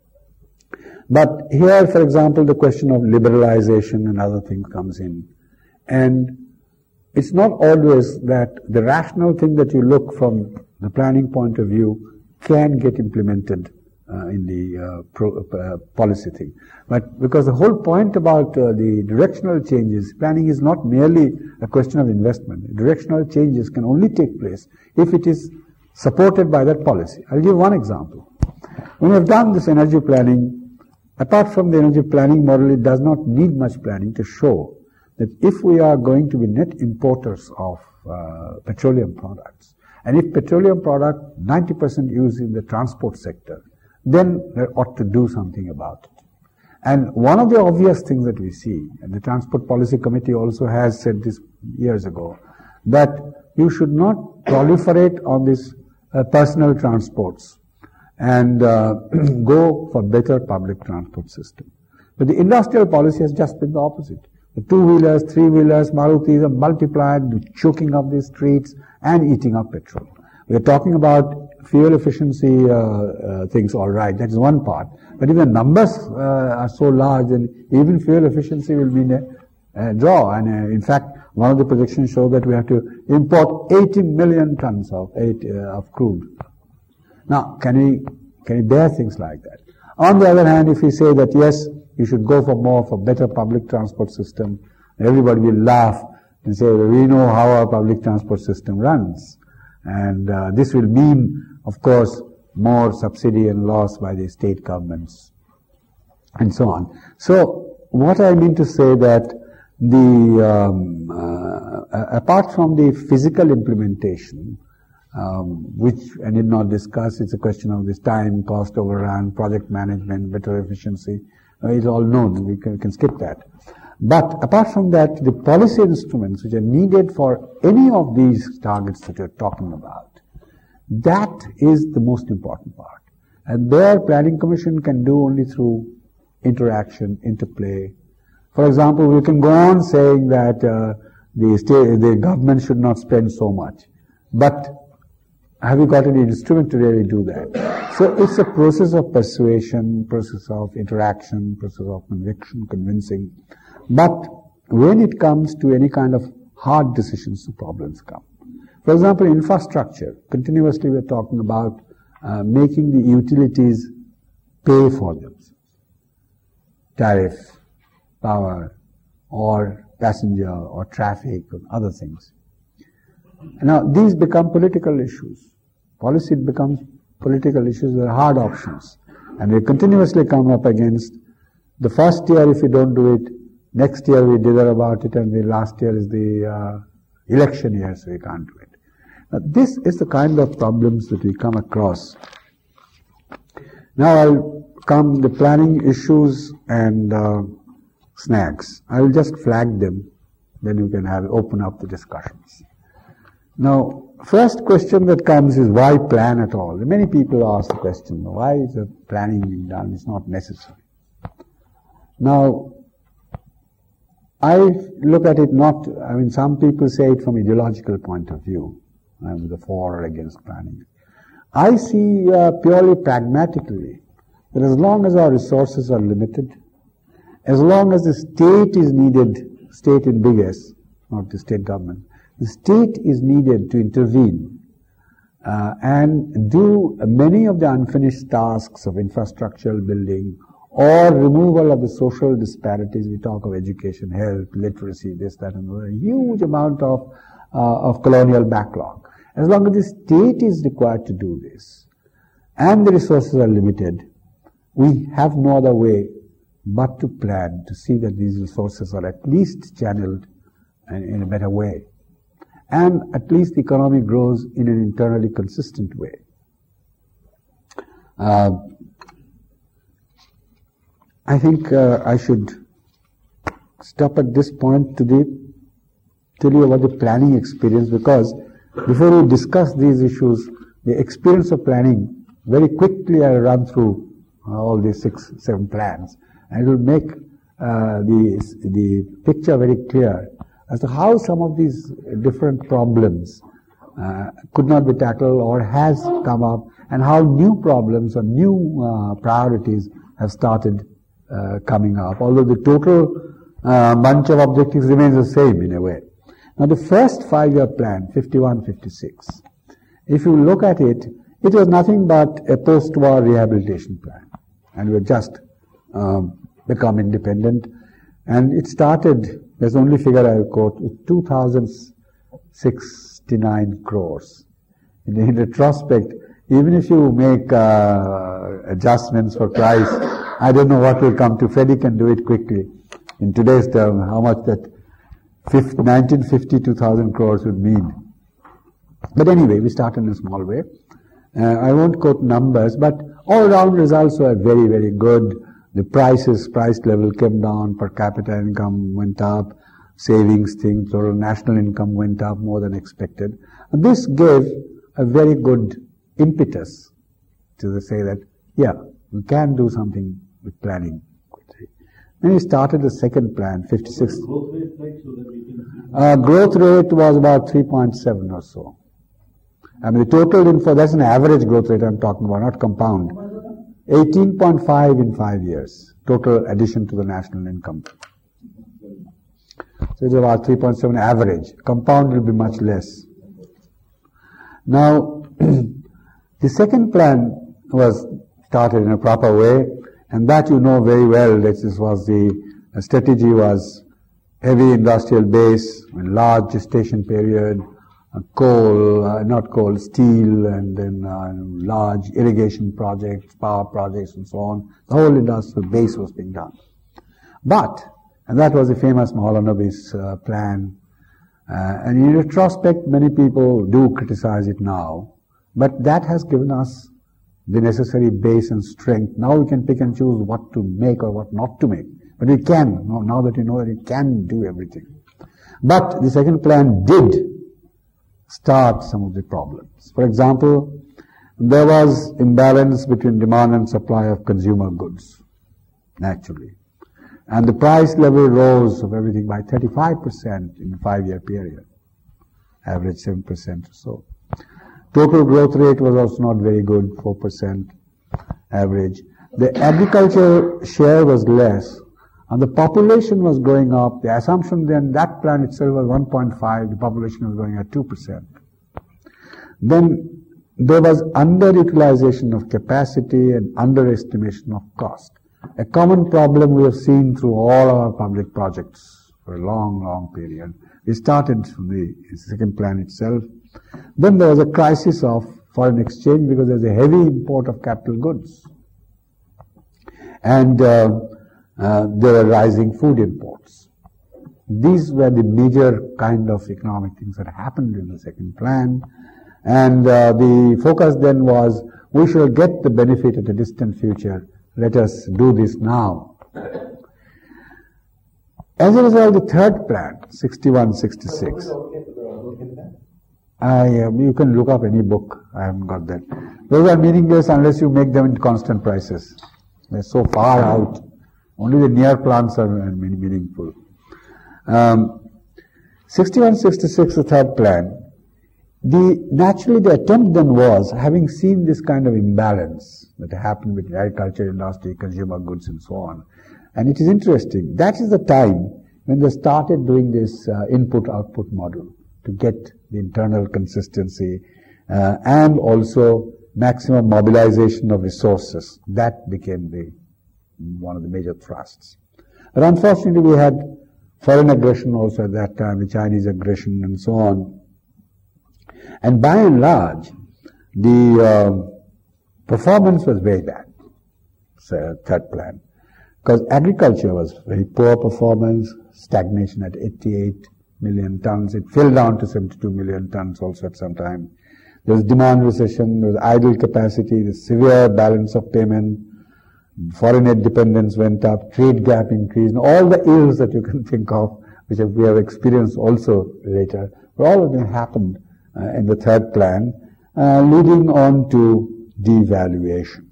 A: But here, for example, the question of liberalization and other things comes in. And it's not always that the rational thing that you look from the planning point of view can get implemented uh, in the uh, pro, uh, policy thing. But because the whole point about uh, the directional changes, planning is not merely a question of investment. Directional changes can only take place if it is supported by that policy. I'll give one example. When we have done this energy planning, apart from the energy planning model, it does not need much planning to show that if we are going to be net importers of uh, petroleum products, and if petroleum product ninety percent used in the transport sector, then we ought to do something about it. And one of the obvious things that we see, and the Transport Policy Committee also has said this years ago, that you should not proliferate on these uh, personal transports and uh, go for better public transport system. But the industrial policy has just been the opposite. The two-wheelers, three-wheelers, Marutis are multiplied, choking up the streets and eating up petrol. We are talking about fuel efficiency uh, uh, things, all right, that is one part. But if the numbers uh, are so large, then even fuel efficiency will be a, a draw. And uh, in fact, one of the projections show that we have to import eighty million tons of, eight, uh, of crude. Now, can we, can we bear things like that? On the other hand, if we say that yes, you should go for more, for better public transport system, everybody will laugh and say, well, we know how our public transport system runs. And uh, this will mean, of course, more subsidy and loss by the state governments, and so on. So, what I mean to say that the, um, uh, apart from the physical implementation, um, which I did not discuss. It's a question of this time, cost overrun, project management, better efficiency. Uh, it's all known. We can, we can skip that. But apart from that, the policy instruments which are needed for any of these targets that you're talking about, that is the most important part. And there, Planning Commission can do only through interaction, interplay. For example, we can go on saying that uh, the state, the government should not spend so much. But have you got any instrument to really do that? So it's a process of persuasion, process of interaction, process of conviction, convincing. But when it comes to any kind of hard decisions, the problems come. For example, infrastructure. Continuously we're talking about uh, making the utilities pay for themselves. Tariff, power, or passenger, or traffic, or other things. Now, these become political issues. Policy becomes political issues. There are hard options. And we continuously come up against the first year if you don't do it, next year we dither about it, and the last year is the uh, election year, so we can't do it. Now, this is the kind of problems that we come across. Now I'll come the planning issues and uh, snags. I will just flag them, then you can have open up the discussions. Now, first question that comes is why plan at all? Many people ask the question, why is the planning being done? It's not necessary. Now, I look at it not, I mean, some people say it from ideological point of view, I'm the for or against planning. I see uh, purely pragmatically that as long as our resources are limited, as long as the state is needed, state in big S, not the state government, the state is needed to intervene uh, and do many of the unfinished tasks of infrastructural building or removal of the social disparities. We talk of education, health, literacy, this, that, and a huge amount of uh, of colonial backlog. As long as the state is required to do this and the resources are limited, we have no other way but to plan to see that these resources are at least channeled in, in a better way. And at least the economy grows in an internally consistent way. Uh, I think uh, I should stop at this point to the, tell you about the planning experience, because before we discuss these issues, the experience of planning, very quickly I run through uh, all these six, seven plans, and it will make uh, the, the picture very clear as to how some of these different problems uh, could not be tackled or has come up, and how new problems or new uh, priorities have started uh, coming up, although the total uh, bunch of objectives remains the same in a way. Now the first five-year plan, fifty-one fifty-six, if you look at it, it was nothing but a post-war rehabilitation plan, and we had just um, become independent, and it started, there's only figure I will quote, with two thousand sixty-nine crores. In, in retrospect, even if you make uh, adjustments for price, I don't know what will come to. Freddie can do it quickly. In today's term, how much that nineteen fifty, two thousand crores would mean. But anyway, we started in a small way. Uh, I won't quote numbers, but all round results were very, very good. The prices, price level came down, per capita income went up, savings thing, total national income went up more than expected. And this gave a very good impetus to say that, yeah, we can do something with planning. Then we started the second plan, fifty-six.
E: Growth rate, like, so that we can...
A: Uh, growth rate was about three point seven or so. I mean, the total info, that's an average growth rate I'm talking about, not compound. eighteen point five in five years, total addition to the national income. So it's about three point seven average. Compound will be much less. Now, the second plan was started in a proper way, and that you know very well, that this was the, the strategy was heavy industrial base, large gestation period, uh, coal, uh, not coal, steel, and then uh, large irrigation projects, power projects, and so on. The whole industrial base was being done. But, and that was the famous Mahalanobis uh, plan, Uh, and in retrospect, many people do criticize it now, but that has given us the necessary base and strength. Now we can pick and choose what to make or what not to make. But we can, now that we know that we can do everything. But the second plan did start some of the problems. For example, there was imbalance between demand and supply of consumer goods, naturally. And the price level rose of everything by thirty-five percent in a five-year period, average seven percent or so. Total growth rate was also not very good, four percent average. The agriculture share was less, and the population was going up. The assumption then, that plan itself was one point five, the population was going at two percent. Then there was underutilization of capacity and underestimation of cost. A common problem we have seen through all our public projects for a long, long period. We started from the second plan itself. Then there was a crisis of foreign exchange because there was a heavy import of capital goods. And uh, uh, there were rising food imports. These were the major kind of economic things that happened in the second plan. And uh, the focus then was, we shall get the benefit in the distant future. Let us do this now. As a result, the third plan, sixty-one sixty-six. I, uh, you can look up any book. I haven't got that. Those are meaningless unless you make them in constant prices. They're so far out. Only the near plants are meaningful. Um, sixty-one sixty-six, the third plan. The, naturally, the attempt then was, having seen this kind of imbalance that happened between agriculture, industry, consumer goods, and so on. And it is interesting. That is the time when they started doing this uh, input-output model to get the internal consistency uh, and also maximum mobilization of resources. That became the one of the major thrusts. But unfortunately, we had foreign aggression also at that time, the Chinese aggression and so on. And by and large, the uh, performance was very bad, so third plan. Because agriculture was very poor performance, stagnation at eighty-eight million tons. It fell down to seventy-two million tons also at some time. There was demand recession, there was idle capacity, the severe balance of payment, foreign aid dependence went up, trade gap increased, and all the ills that you can think of, which we have experienced also later, all of them happened uh, in the third plan, uh, leading on to devaluation.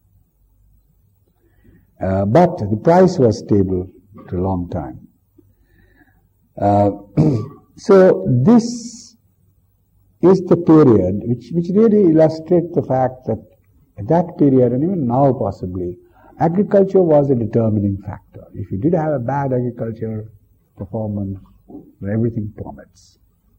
A: Uh, but the price was stable for a long time. Uh, so this is the period which, which really illustrates the fact that at that period, and even now possibly, agriculture was a determining factor. If you did have a bad agriculture performance, everything plummets.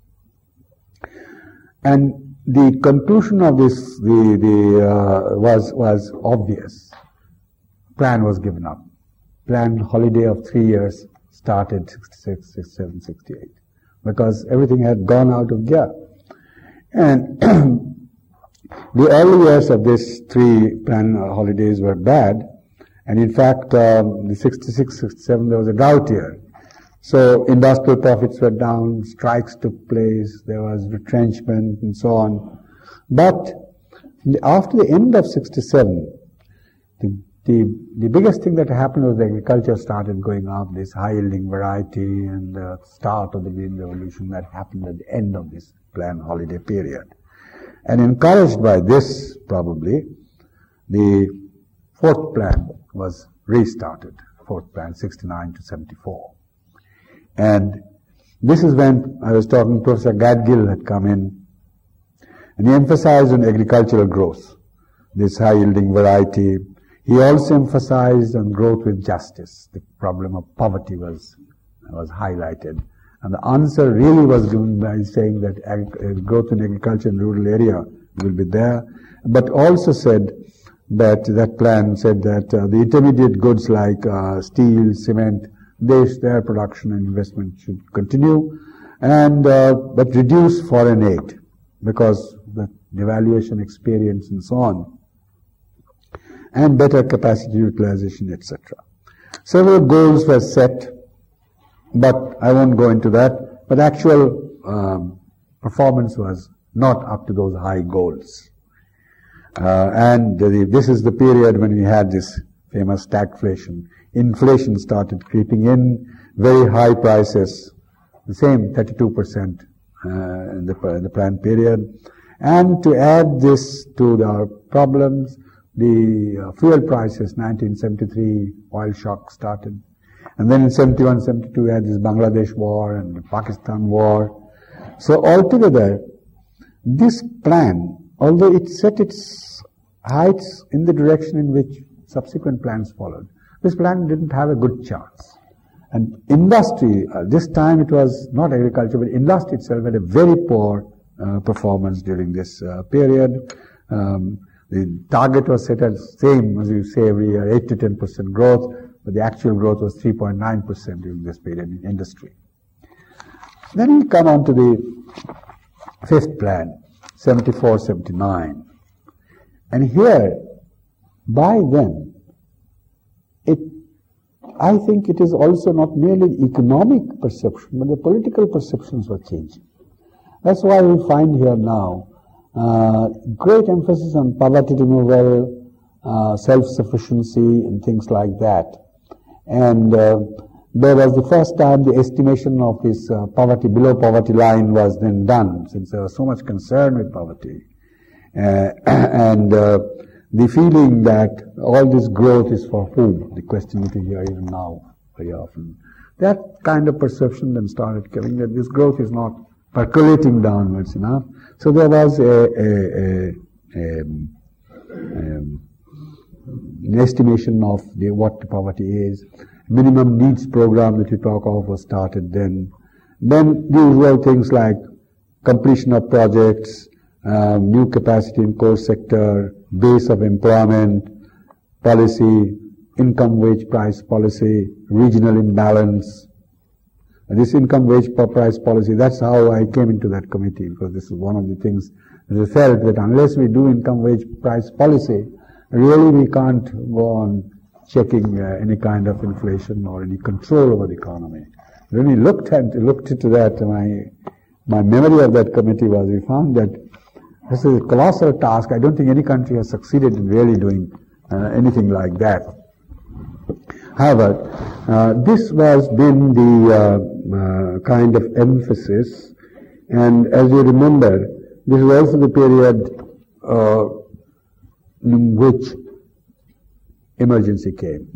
A: And the conclusion of this the, the, uh, was, was obvious. Plan was given up. Plan holiday of three years started sixty-six, sixty-seven, sixty-eight because everything had gone out of gear. And the early years of this three plan holidays were bad. And in fact, um, the sixty-six, sixty-seven, there was a drought year. So industrial profits were down, strikes took place, there was retrenchment and so on. But after the end of sixty-seven, the, the, the biggest thing that happened was the agriculture started going up, this high-yielding variety and the start of the Green Revolution that happened at the end of this plan holiday period. And encouraged by this, probably, the fourth plan was restarted, fourth plan, sixty-nine to seventy-four. And this is when I was talking, Professor Gadgil had come in, and he emphasized on agricultural growth, this high-yielding variety. He also emphasized on growth with justice. The problem of poverty was, was highlighted. And the answer really was given by saying that ag- growth in agriculture in rural area will be there, but also said that that plan said that uh, the intermediate goods like uh, steel, cement, they, their production and investment should continue, and uh, but reduce foreign aid because the devaluation experience and so on, and better capacity utilization, et cetera. Several goals were set, but I won't go into that. But actual um, performance was not up to those high goals. Uh, and the, this is the period when we had this famous stagflation. Inflation started creeping in, very high prices, the same thirty-two percent uh, in, the, in the planned period. And to add this to the problems, the uh, fuel prices, nineteen seventy-three oil shock started. And then in seventy-one seventy-two we had this Bangladesh war and the Pakistan war. So altogether, this plan, although it set its heights in the direction in which subsequent plans followed, this plan didn't have a good chance. And industry, uh, this time it was not agriculture, but industry itself had a very poor uh, performance during this uh, period. Um, the target was set as same as you say every year, eight to ten percent growth, but the actual growth was three point nine percent during this period in industry. Then we come on to the fifth plan, seventy-four seventy-nine. And here, by then, it, I think it is also not merely the economic perception, but the political perceptions were changing. That's why we find here now uh, great emphasis on poverty removal, uh, self-sufficiency, and things like that. And uh, there was the first time the estimation of his uh, poverty, below poverty line was then done, since there was so much concern with poverty. Uh, and uh, the feeling that all this growth is for whom, the question that we hear even now very often. That kind of perception then started coming, that this growth is not percolating downwards enough. So there was a, a, a, a um, an estimation of the, what the poverty is. Minimum needs program that you talk of was started then. Then the usual things like completion of projects, um, new capacity in core sector, base of employment, policy, income wage price policy, regional imbalance. And this income wage price policy, that's how I came into that committee, because this is one of the things that I felt that unless we do income wage price policy, really we can't go on checking uh, any kind of inflation or any control over the economy. When we looked at looked into that, my my memory of that committee was we found that this is a colossal task. I don't think any country has succeeded in really doing uh, anything like that. However, uh, this was been the uh, uh, kind of emphasis, and as you remember, this is also the period uh, in which emergency came.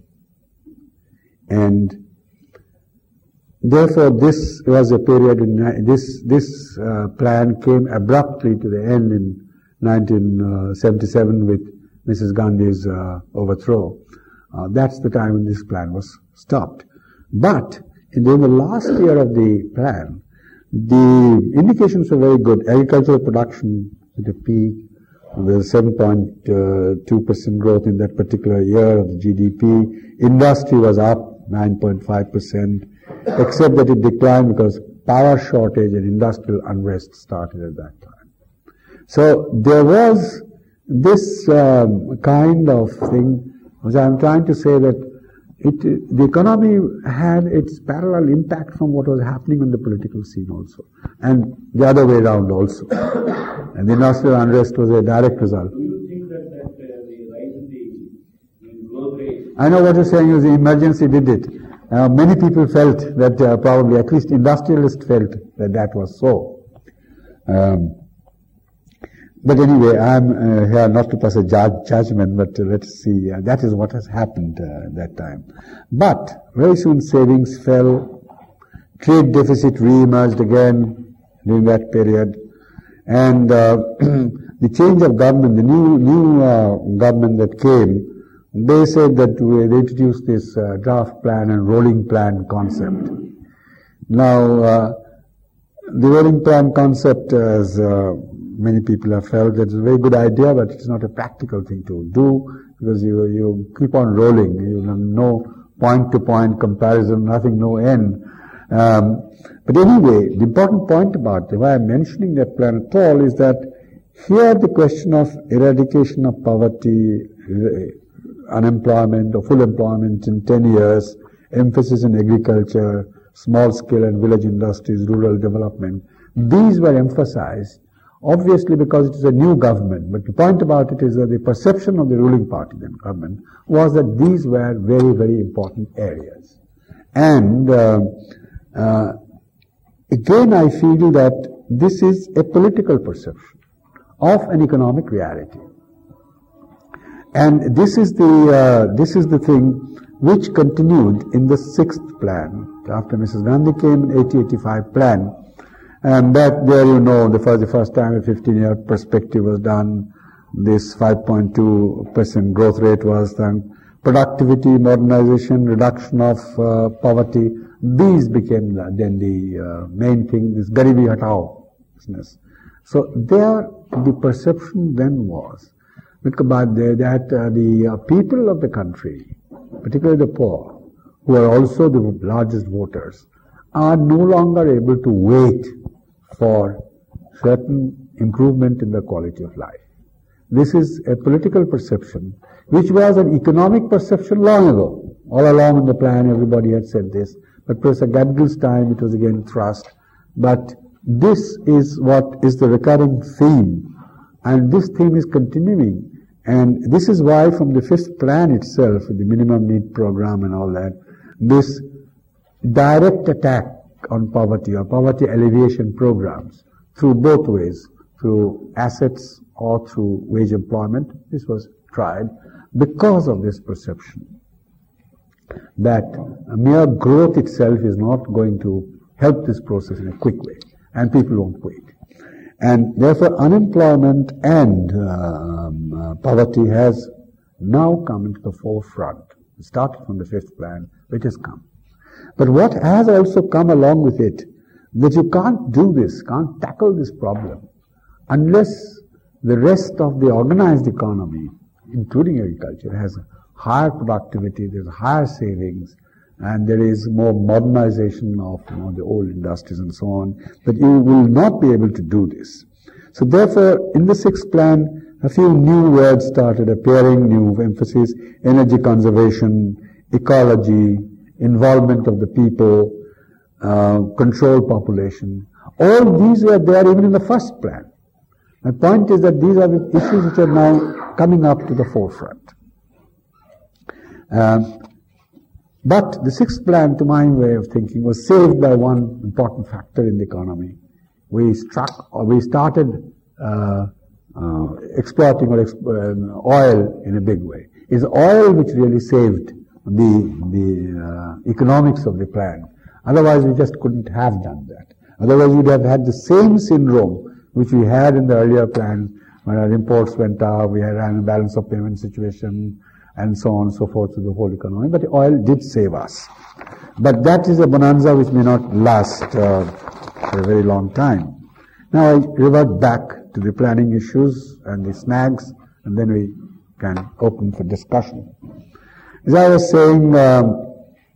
A: And therefore this was a period in this this uh, plan came abruptly to the end in nineteen seventy-seven with Missus Gandhi's uh, overthrow. Uh, that's the time when this plan was stopped. But in the last year of the plan, the indications were very good. Agricultural production at a peak. There was seven point two percent growth in that particular year of the G D P. Industry was up nine point five percent, except that it declined because power shortage and industrial unrest started at that time. So there was this um, kind of thing, which I'm trying to say that it, the economy had its parallel impact from what was happening on the political scene also, and the other way around also. And the industrial unrest was a direct result.
E: Do you think that, that uh, the rise in the in growth rate?
A: I know what you're saying is the emergency did it. Uh, many people felt that uh, probably, at least industrialists felt that that was so. Um, but anyway, I'm uh, here not to pass a judge, judgment, but uh, let's see. Uh, that is what has happened uh, at that time. But very soon savings fell. Trade deficit re-emerged again during that period. And uh, the change of government, the new new uh, government that came, they said that we, they introduced this uh, draft plan and rolling plan concept. Now, uh, the rolling plan concept, as uh, many people have felt, that it's a very good idea, but it's not a practical thing to do, because you you keep on rolling. You have no point-to-point comparison, nothing, no end. Um, but anyway, the important point about it, why I'm mentioning that plan at all, is that here the question of eradication of poverty, unemployment or full employment in ten years, emphasis in agriculture, small scale and village industries, rural development, these were emphasized, obviously because it is a new government. But the point about it is that the perception of the ruling party, then government, was that these were very, very important areas. And uh, uh, again, I feel that this is a political perception of an economic reality. And this is the uh, this is the thing which continued in the sixth plan. After Missus Gandhi came in eighty eighty-five plan, and that there you know the first the first time a fifteen-year perspective was done. This five point two percent growth rate was done. Productivity, modernization, reduction of uh, poverty. These became the, then the uh, main thing. This Garibi Hatao business. So there the perception then was that uh, the uh, people of the country, particularly the poor, who are also the largest voters, are no longer able to wait for certain improvement in the quality of life. This is a political perception, which was an economic perception long ago. All along in the plan, everybody had said this. But Professor Gadgil's time, it was again thrust. But this is what is the recurring theme. And this theme is continuing. And this is why from the fifth plan itself, the minimum need program and all that, this direct attack on poverty or poverty alleviation programs through both ways, through assets or through wage employment, this was tried because of this perception that mere growth itself is not going to help this process in a quick way, and people won't wait. And therefore unemployment and uh, um, uh, poverty has now come into the forefront. It started from the fifth plan, which has come. But what has also come along with it, that you can't do this, can't tackle this problem, unless the rest of the organized economy, including agriculture, has higher productivity, there's higher savings, and there is more modernization of you know, the old industries and so on, but you will not be able to do this. So therefore, in the sixth plan, a few new words started appearing, new emphasis: energy conservation, ecology, involvement of the people, uh, control population. All these were there even in the first plan. My point is that these are the issues which are now coming up to the forefront. Um, But the sixth plan, to my way of thinking, was saved by one important factor in the economy. We struck, or we started uh, uh, exploiting or exp- uh, oil in a big way. It's oil which really saved the the uh, economics of the plan. Otherwise, we just couldn't have done that. Otherwise, we'd have had the same syndrome which we had in the earlier plans, when our imports went up, we had an balance of payment situation, and so on and so forth to the whole economy. But oil did save us. But that is a bonanza which may not last uh, for a very long time. Now I revert back to the planning issues and the snags, and then we can open for discussion. As I was saying, um,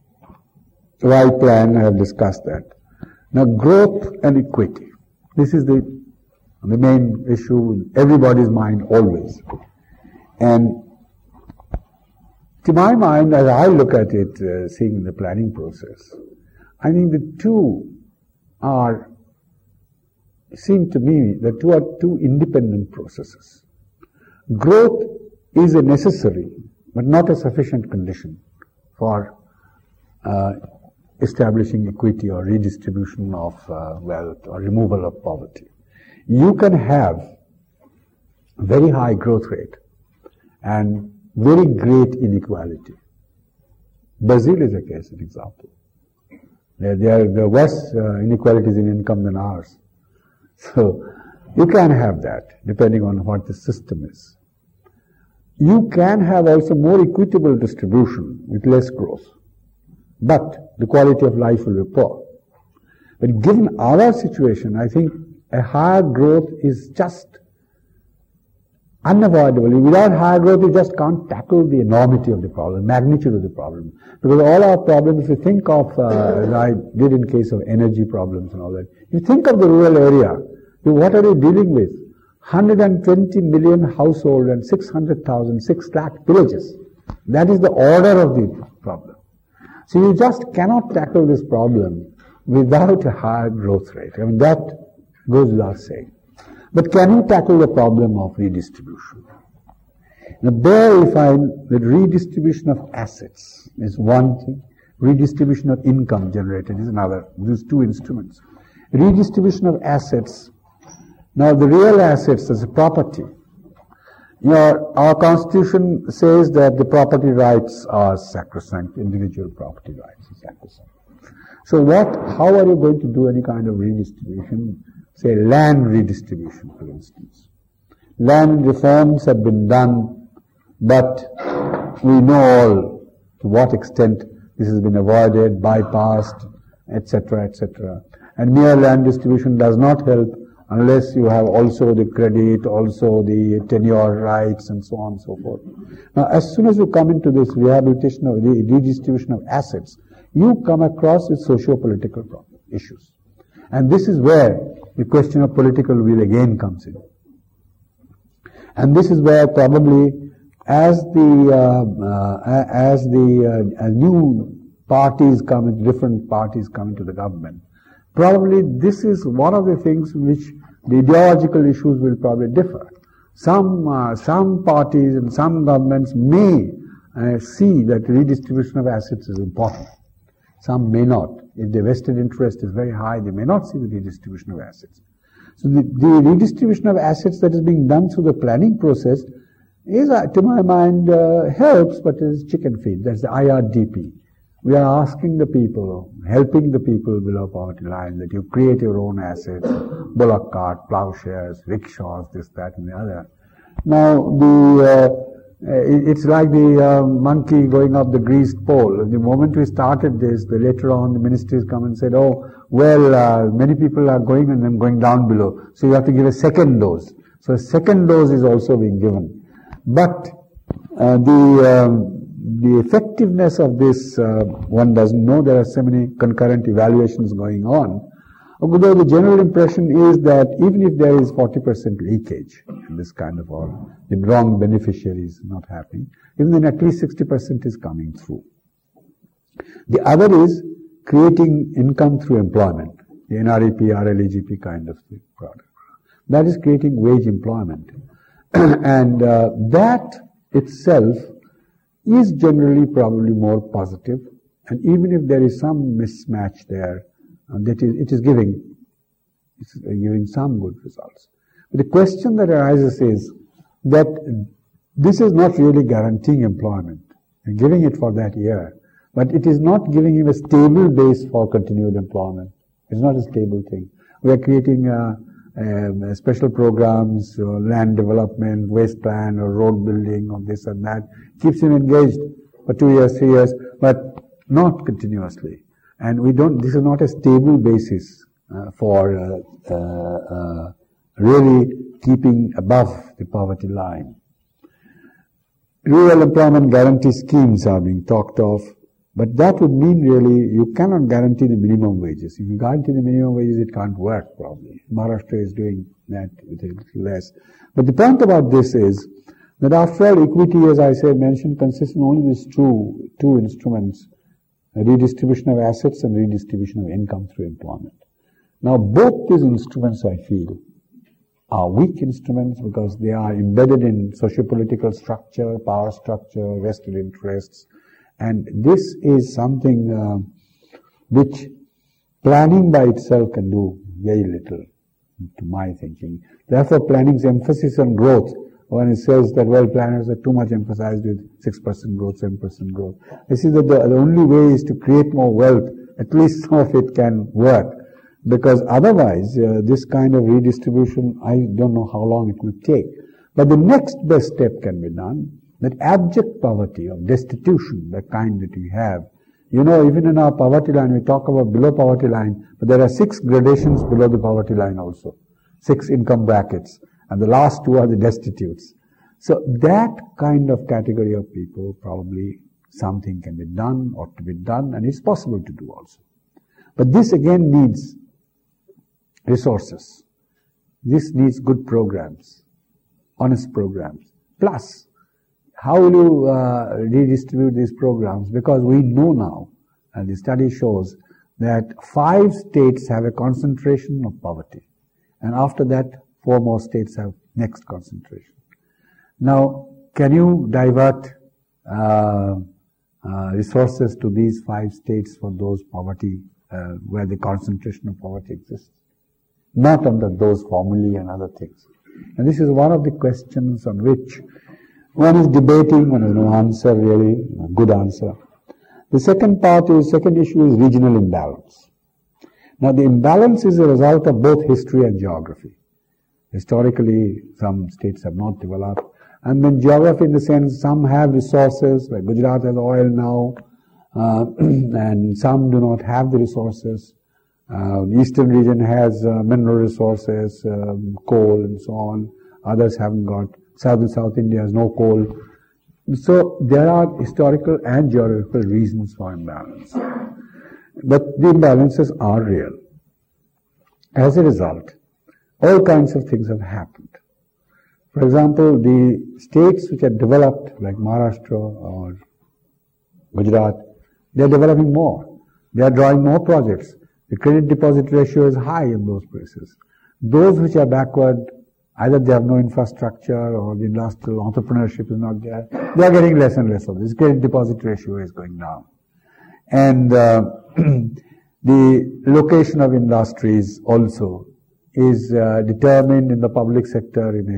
A: why plan, I have discussed that. Now growth and equity. This is the, the main issue in everybody's mind always. And to my mind, as I look at it, uh, seeing the planning process, I think the two are, seem to me, the two are two independent processes. Growth is a necessary, but not a sufficient condition for uh, establishing equity or redistribution of uh, wealth or removal of poverty. You can have a very high growth rate and very great inequality. Brazil is a case, an example. There, there, there are worse uh, inequalities in income than ours. So, you can have that, depending on what the system is. You can have also more equitable distribution with less growth. But the quality of life will be poor. But given our situation, I think a higher growth is just unavoidable. Without higher growth, you just can't tackle the enormity of the problem, magnitude of the problem. Because all our problems, if you think of, uh, as I did in case of energy problems and all that, you think of the rural area, you, what are you dealing with? one hundred twenty million households and six hundred thousand, six lakh villages. That is the order of the problem. So you just cannot tackle this problem without a higher growth rate. I mean, that goes without saying. But can we tackle the problem of redistribution? Now there we find that redistribution of assets is one thing, redistribution of income generated is another. These two instruments. Redistribution of assets. Now the real assets as a property. You know, our constitution says that the property rights are sacrosanct, individual property rights are sacrosanct. So what, how are you going to do any kind of redistribution? Say land redistribution, for instance. Land reforms have been done, but we know all to what extent this has been avoided, bypassed, et cetera, et cetera. And mere land distribution does not help unless you have also the credit, also the tenure rights, and so on and so forth. Now, as soon as you come into this rehabilitation of the redistribution of assets, you come across with socio-political problem, issues. And this is where the question of political will again comes in. And this is where probably as the uh, uh, as the uh, as new parties come in, different parties come into the government, probably this is one of the things which the ideological issues will probably differ. Some uh, some parties and some governments may uh, see that redistribution of assets is important. Some may not. If the vested interest is very high, they may not see the redistribution of assets. So the, the redistribution of assets that is being done through the planning process is, uh, to my mind, uh, helps, but is chicken feed. That's the I R D P. We are asking the people, helping the people below poverty line, that you create your own assets, bullock cart, plowshares, rickshaws, this, that, and the other. Now, the uh, it's like the uh, monkey going up the greased pole. The moment we started this, the later on the ministries come and said, oh, well, uh, many people are going and then going down below. So you have to give a second dose. So a second dose is also being given. But uh, the um, the effectiveness of this, uh, one doesn't know. There are so many concurrent evaluations going on. Although the general impression is that even if there is forty percent leakage in this kind of all, the wrong beneficiaries not happening, even then at least sixty percent is coming through. The other is creating income through employment, the N R E P, R L E G P kind of thing, product. That is creating wage employment. and uh, that itself is generally probably more positive, and even if there is some mismatch there, and that is, it is giving, it's giving some good results. But the question that arises is that this is not really guaranteeing employment, and giving it for that year, but it is not giving him a stable base for continued employment. It's not a stable thing. We are creating uh, um, special programs, or land development, waste plan, or road building, or this and that. Keeps him engaged for two years, three years, but not continuously. And we don't, this is not a stable basis uh, for uh, uh, uh, really keeping above the poverty line. Rural employment guarantee schemes are being talked of, but that would mean really you cannot guarantee the minimum wages. If you guarantee the minimum wages, it can't work probably. Maharashtra is doing that with a little less. But the point about this is that after all, equity, as I said, mentioned, consists of only these two, two instruments, redistribution of assets and redistribution of income through employment. Now, both these instruments, I feel, are weak instruments because they are embedded in socio-political structure, power structure, vested interests, and this is something uh, which planning by itself can do very little, to my thinking. Therefore, planning's emphasis on growth, when it says that, well, planners are too much emphasized with six percent growth, seven percent growth. I see that the, the only way is to create more wealth. At least some of it can work. Because otherwise, uh, this kind of redistribution, I don't know how long it will take. But the next best step can be done, that abject poverty of destitution, the kind that we have. You know, even in our poverty line, we talk about below poverty line, but there are six gradations below the poverty line also. Six income brackets. And the last two are the destitutes. So that kind of category of people, probably something can be done, ought to be done, and it's possible to do also. But this again needs resources. This needs good programs, honest programs. Plus, how will you uh, redistribute these programs? Because we know now, and the study shows, that five states have a concentration of poverty. And after that, four more states have next concentration. Now, can you divert uh, uh, resources to these five states for those poverty, uh, where the concentration of poverty exists? Not under those formulae and other things. And this is one of the questions on which one is debating, one has no answer really, a good answer. The second part is, second issue is regional imbalance. Now the imbalance is a result of both history and geography. Historically, some states have not developed. And then geography in the sense, some have resources, like Gujarat has oil now, uh, and some do not have the resources. Uh, the eastern region has uh, mineral resources, um, coal and so on. Others haven't got. South and South India has no coal. So there are historical and geographical reasons for imbalance. But the imbalances are real. As a result, all kinds of things have happened. For example, the states which are developed, like Maharashtra or Gujarat, they are developing more. They are drawing more projects. The credit deposit ratio is high in those places. Those which are backward, either they have no infrastructure or the industrial entrepreneurship is not there, they are getting less and less of this. Credit deposit ratio is going down. And uh, the location of industries also is uh, determined in the public sector in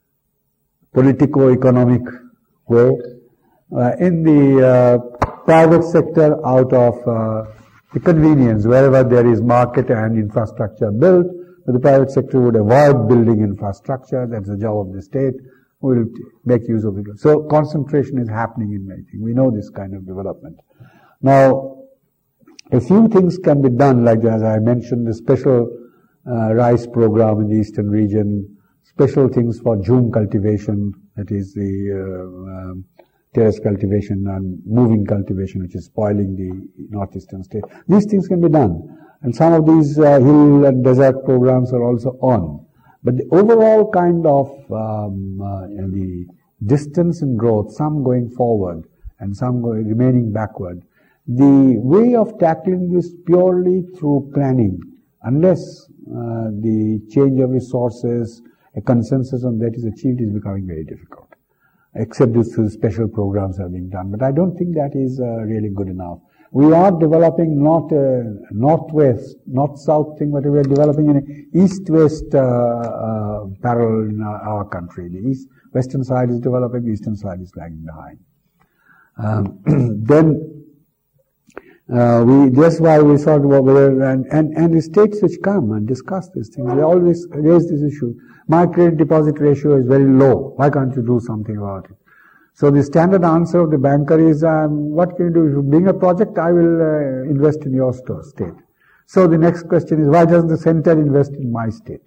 A: a politico-economic way. Uh, in the uh, private sector, out of uh, the convenience, wherever there is market and infrastructure built, but the private sector would avoid building infrastructure. That's the job of the state. Will make use of it. So concentration is happening in many things. We know this kind of development. Now, a few things can be done, like as I mentioned, the special uh, rice program in the eastern region, special things for jhum cultivation, that is the uh, um, terrace cultivation and moving cultivation, which is spoiling the northeastern state. These things can be done. And some of these uh, hill and desert programs are also on. But the overall kind of um, uh, you know, the distance in growth, some going forward and some going, remaining backward, the way of tackling this purely through planning, unless uh, the change of resources, a consensus on that is achieved, is becoming very difficult. Except these special programs are being done. But I don't think that is uh, really good enough. We are developing not a northwest, north-south thing, but we are developing an east-west uh, uh, parallel in our, our country. The east, western side is developing, the eastern side is lagging behind. Um, then uh, we that's why we thought about whether and, and and the states which come and discuss these things, they always raise this issue. My credit deposit ratio is very low. Why can't you do something about it? So the standard answer of the banker is, um, what can you do? If you bring a project, I will uh, invest in your store, state. So the next question is, why doesn't the center invest in my state?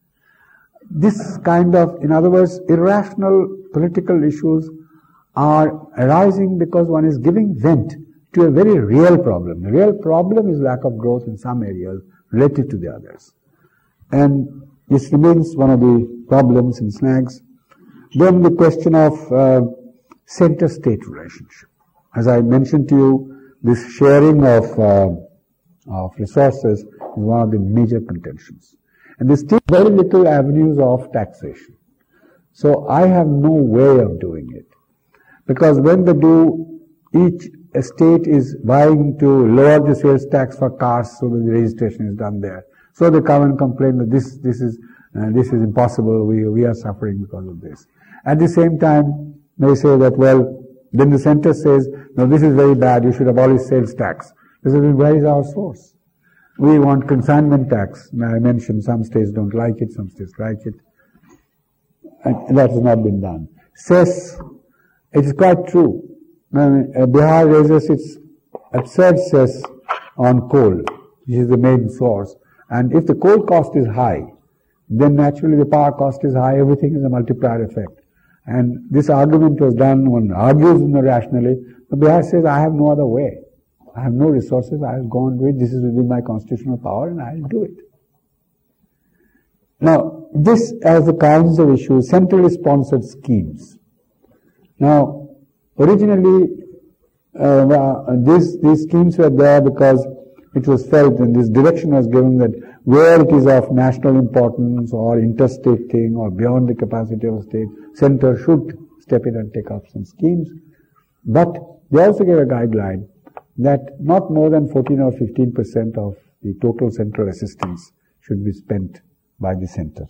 A: This kind of, in other words, irrational political issues are arising because one is giving vent to a very real problem. The real problem is lack of growth in some areas related to the others. And this remains one of the problems in snags. Then the question of uh, center-state relationship. As I mentioned to you, this sharing of uh, of resources is one of the major contentions. And there's still very little avenues of taxation. So I have no way of doing it. Because when they do, each state is vying to lower the sales tax for cars so that the registration is done there. So they come and complain that this this is uh, this is impossible, we we are suffering because of this. At the same time, they say that, well, then the center says, no, this is very bad, you should abolish sales tax. This is, where is our source? We want consignment tax. Now, I mentioned some states don't like it, some states like it. And that has not been done. Cess, it is quite true. Now, Bihar raises its absurd cess on coal, which is the main source. And if the coal cost is high, then naturally the power cost is high, everything is a multiplier effect. And this argument was done, one argues rationally, but Bihar says, I have no other way. I have no resources, I will go and do it, this is within my constitutional power and I will do it. Now, this as the kinds of issues, centrally sponsored schemes. Now, originally, uh, these, these schemes were there because it was felt and this direction was given that where it is of national importance or interstate thing or beyond the capacity of a state, center should step in and take up some schemes. But they also gave a guideline that not more than fourteen or fifteen percent of the total central assistance should be spent by the center.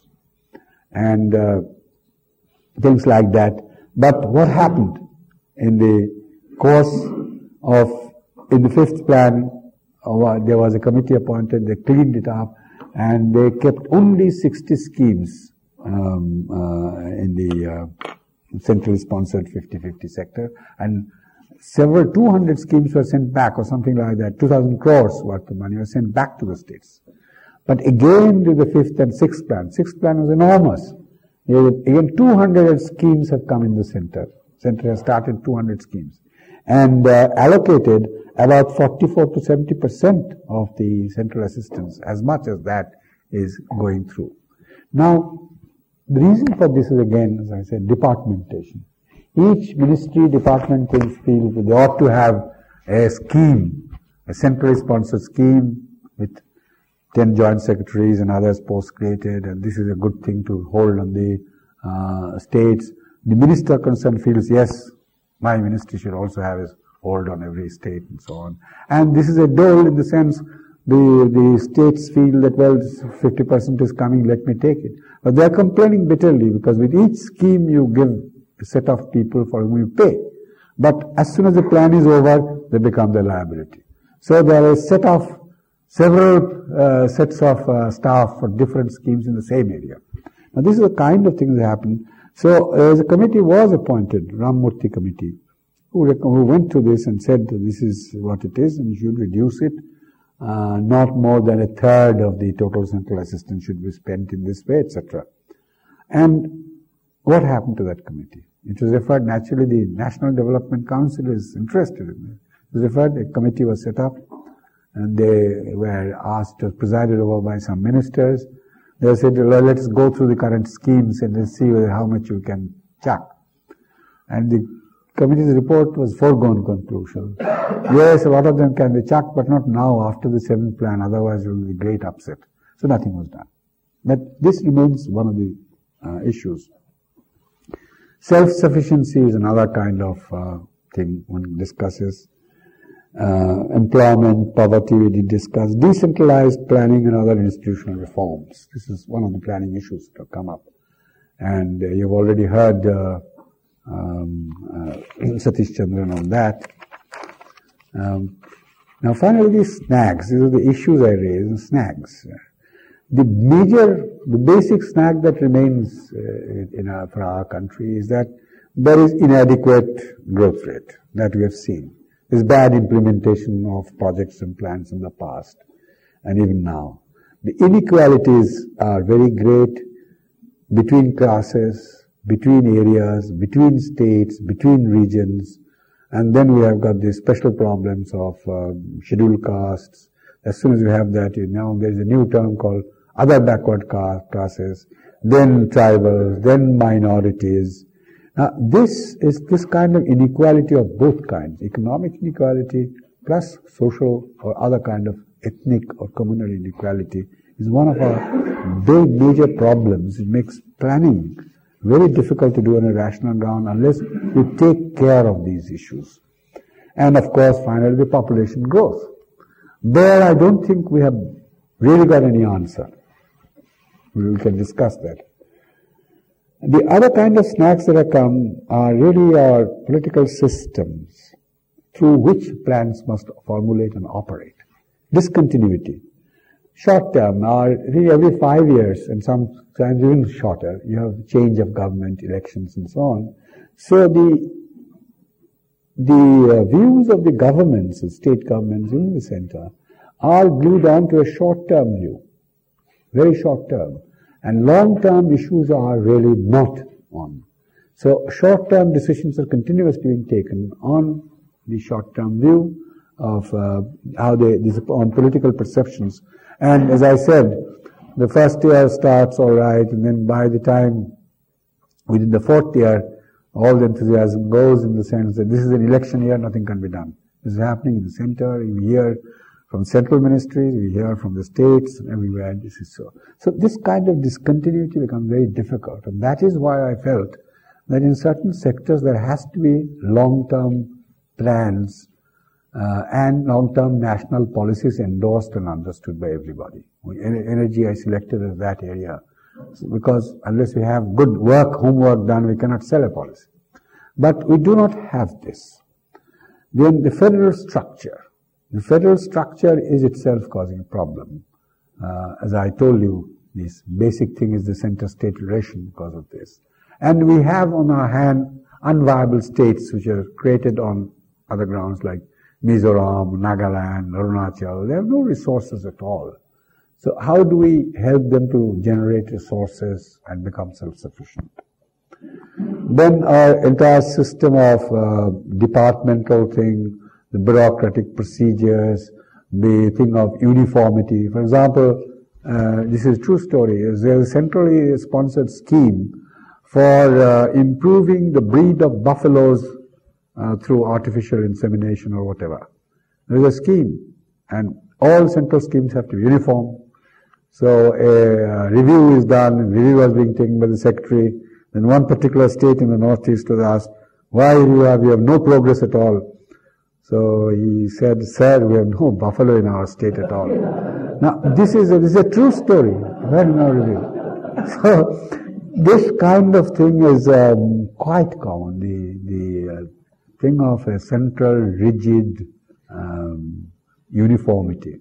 A: And uh, things like that. But what happened in the course of, in the fifth plan, uh, there was a committee appointed, they cleaned it up, and they kept only sixty schemes um, uh, in the uh, centrally sponsored fifty fifty sector, and several two hundred schemes were sent back or something like that. two thousand crores worth of money was sent back to the states. But again to the fifth and sixth plan, sixth plan was enormous. Again two hundred schemes have come in the center. Center has started two hundred schemes and uh, allocated about forty-four to seventy percent of the central assistance, as much as that is going through. Now, the reason for this is again, as I said, departmentation. Each ministry, department feels that they ought to have a scheme, a centrally sponsored scheme with ten joint secretaries and others posts created, and this is a good thing to hold on the uh, states. The minister concerned feels, yes, my ministry should also have a hold on every state and so on. And this is a dole in the sense the, the states feel that, well, fifty percent is coming, let me take it. But they are complaining bitterly because with each scheme you give a set of people for whom you pay. But as soon as the plan is over, they become the liability. So there are a set of, several uh, sets of uh, staff for different schemes in the same area. Now this is the kind of things that happen. So uh, the committee was appointed, Ram Murthy committee, who, who went through this and said this is what it is and you should reduce it. Uh, not more than a third of the total central assistance should be spent in this way, et cetera. And what happened to that committee? It was referred, naturally the National Development Council is interested in it. It was referred, a committee was set up, and they were asked, presided over by some ministers. They said, well, let's go through the current schemes and let's see how much you can chuck. And the committee's report was foregone conclusion. Yes, a lot of them can be chucked, but not now after the seventh plan, otherwise it will be great upset. So nothing was done. But this remains one of the uh, issues. Self-sufficiency is another kind of uh, thing one discusses. Uh, employment, poverty we did discuss. Decentralized planning and other institutional reforms. This is one of the planning issues that have come up. And uh, you've already heard uh, um, uh, Satish Chandran on that. Um, now finally these snags. These are the issues I raised, snags. The major, the basic snag that remains uh, in our, for our country is that there is inadequate growth rate that we have seen. There's bad implementation of projects and plans in the past and even now. The inequalities are very great between classes, between areas, between states, between regions, and then we have got these special problems of uh, scheduled castes. As soon as you have that, you know, there's a new term called other backward classes, then tribals, then minorities. Now, this is this kind of inequality of both kinds, economic inequality plus social or other kind of ethnic or communal inequality is one of our big major problems. It makes planning very difficult to do on a rational ground unless we take care of these issues. And of course, finally, the population growth. There, I don't think we have really got any answer. We can discuss that. The other kind of snags that have come are really our political systems through which plans must formulate and operate. Discontinuity. Short term, or really every five years and sometimes even shorter, you have change of government, elections and so on. So the the uh, views of the governments, the state governments in the center, are glued on to a short-term view, very short-term. And long-term issues are really not on. So short-term decisions are continuously being taken on the short-term view of uh, how they, this, on political perceptions. And as I said, the first year starts all right, and then by the time within the fourth year, all the enthusiasm goes in the sense that this is an election year, nothing can be done. This is happening in the center. You hear from central ministries, we hear from the states, and everywhere this is so. So this kind of discontinuity becomes very difficult, and that is why I felt that in certain sectors there has to be long-term plans uh, and long-term national policies endorsed and understood by everybody. Energy I selected as that area, because unless we have good work, homework done, we cannot sell a policy. But we do not have this. Then the federal structure. The federal structure is itself causing a problem. Uh, as I told you, this basic thing is the center-state relation because of this. And we have on our hand unviable states which are created on other grounds like Mizoram, Nagaland, Arunachal. They have no resources at all. So how do we help them to generate resources and become self-sufficient? Then our entire system of uh, departmental thing, the bureaucratic procedures, the thing of uniformity. For example, uh, this is a true story. There is a centrally sponsored scheme for uh, improving the breed of buffaloes uh, through artificial insemination or whatever. There is a scheme, and all central schemes have to be uniform. So a uh, review is done, and review was being taken by the secretary. Then one particular state in the northeast was asked, why do you have, you have no progress at all? So he said, sir, we have no buffalo in our state at all. Now, this is a, this is a true story, right in our review. So, this kind of thing is um, quite common, the, the uh, thing of a central, rigid um, uniformity.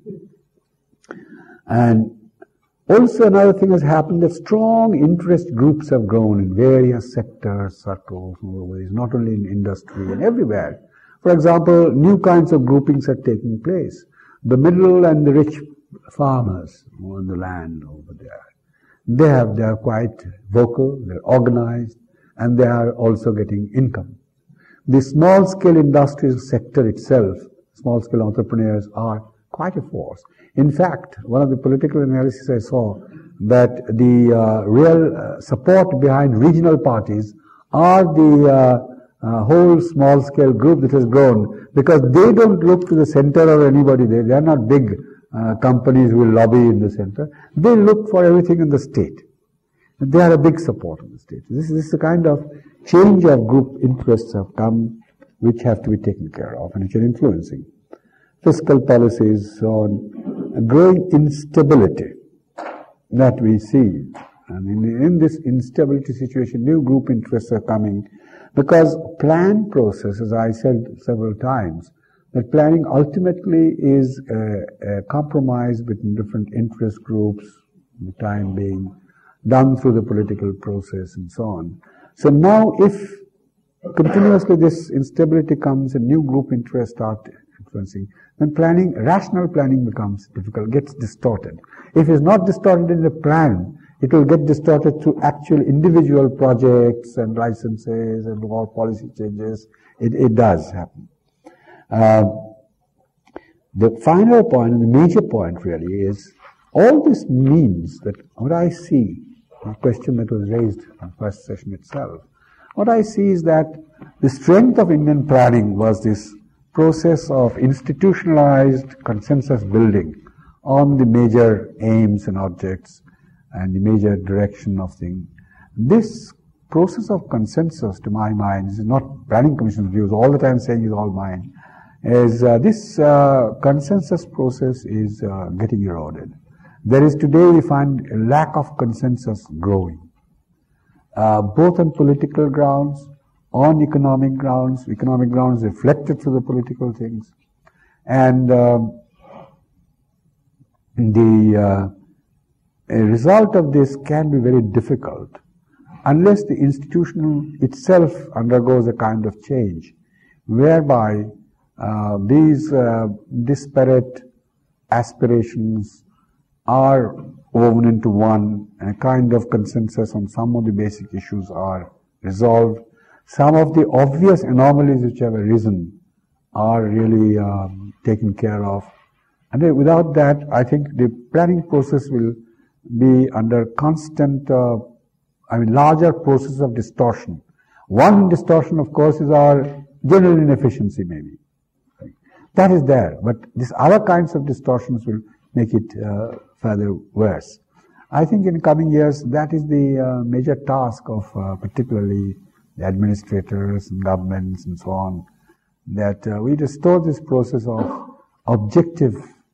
A: And also another thing has happened that strong interest groups have grown in various sectors, circles, not only in industry and everywhere. For example, new kinds of groupings are taking place. The middle and the rich farmers on the land over there, they have, they are quite vocal, they're organized, and they are also getting income. The small-scale industrial sector itself, small-scale entrepreneurs are quite a force. In fact, one of the political analysis I saw that the uh, real uh, support behind regional parties are the uh, uh, whole small-scale group that has grown, because they don't look to the center or anybody there. They are not big uh, companies who will lobby in the center. They look for everything in the state. They are a big support in the state. This, this is the kind of change of group interests have come which have to be taken care of and which are influencing fiscal policies, so on. A growing instability that we see. And in, in this instability situation, new group interests are coming because plan process, as I said several times, that planning ultimately is a, a compromise between different interest groups, the time being done through the political process and so on. So now if continuously this instability comes and new group interests start influencing, then planning, rational planning becomes difficult, gets distorted. If it's not distorted in the plan, it will get distorted through actual individual projects and licenses and all policy changes. It, it does happen. Uh, the final point and the major point really is, all this means that what I see, the question that was raised in the first session itself, what I see is that the strength of Indian planning was this process of institutionalized consensus building on the major aims and objects and the major direction of things. This process of consensus, to my mind, is not Planning Commission's views, all the time saying is all mine, is uh, this uh, consensus process is uh, getting eroded. There is today, we find a lack of consensus growing, uh, both on political grounds, on economic grounds, economic grounds reflected through the political things. And um, the uh, a result of this can be very difficult unless the institution itself undergoes a kind of change whereby uh, these uh, disparate aspirations are woven into one, and a kind of consensus on some of the basic issues are resolved. Some of the obvious anomalies which have arisen are really um, taken care of. And without that, I think the planning process will be under constant, uh, I mean, larger process of distortion. One distortion, of course, is our general inefficiency, maybe. That is there, but these other kinds of distortions will make it uh, further worse. I think in coming years, that is the uh, major task of uh, particularly the administrators and governments and so on, that uh, we restore this process of objective,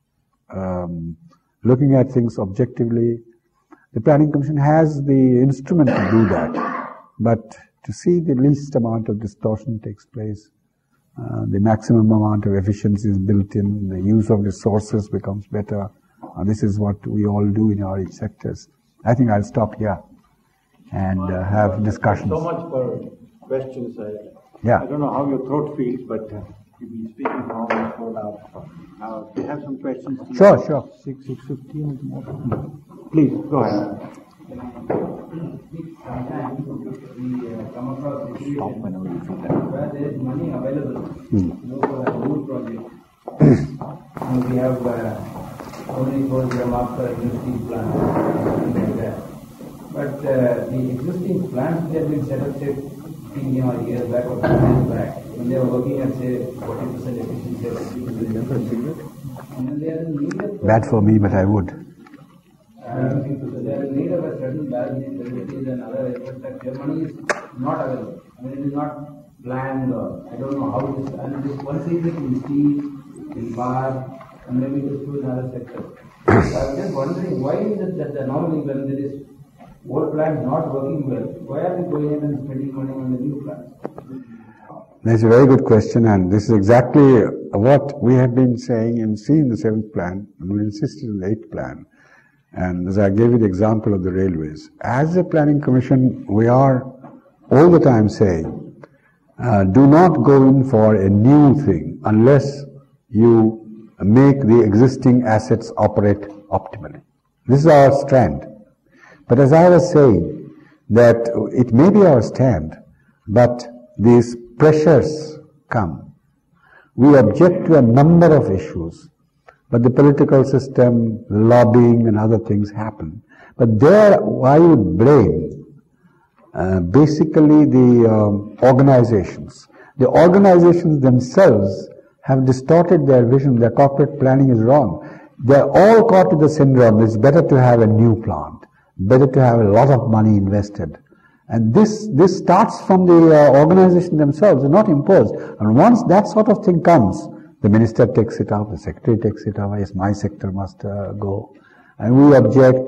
A: um, looking at things objectively. The Planning Commission has the instrument to do that, but to see the least amount of distortion takes place, uh, the maximum amount of efficiency is built in, the use of resources becomes better. Uh, this is what we all do in our each sectors. I think I'll stop here and uh, have discussions.
G: So much for questions. I,
A: yeah.
G: I don't know how your throat feels, but uh, you've been speaking for almost four hours. Now, we have some questions.
A: Sure, sure.
G: Six, six fifteen is more. Please, go ahead.
F: Sometimes we uh, come across a situation where there is money available
A: mm.
F: you know, for a new project. And we have uh, only four gram after existing plants, something like that. But uh, the existing plants, they have been set up, say, fifteen years back or ten years back, when they were working at, say, forty percent efficiency or fifty percent efficiency. And then they are in need of...
A: Bad for me, but I would.
F: Uh, so they are in need of a certain balance in facilities and other infrastructure. Money is not available. I mean, it is not planned or I don't know how it is. And this one thing in steel, in power, and maybe just to another sector. So I was just wondering, why is it that the normally when there is old plants not working well, why are we going in and spending money on the new plants?
A: That's a very good question, and this is exactly what we have been saying and seeing the seventh plan, and we insisted on the eighth plan. And as I gave you the example of the railways, as a planning commission, we are all the time saying, uh, do not go in for a new thing unless you make the existing assets operate optimally. This is our stand. But as I was saying, that it may be our stand, but these pressures come. We object to a number of issues, but the political system, lobbying and other things happen. But there I would blame uh, basically the um, organizations. The organizations themselves have distorted their vision. Their corporate planning is wrong. They're all caught to the syndrome. It's better to have a new plant, better to have a lot of money invested. And this this starts from the uh, organization themselves, it's not imposed. And once that sort of thing comes, the minister takes it up, the secretary takes it up, yes, my sector must uh, go. And we object.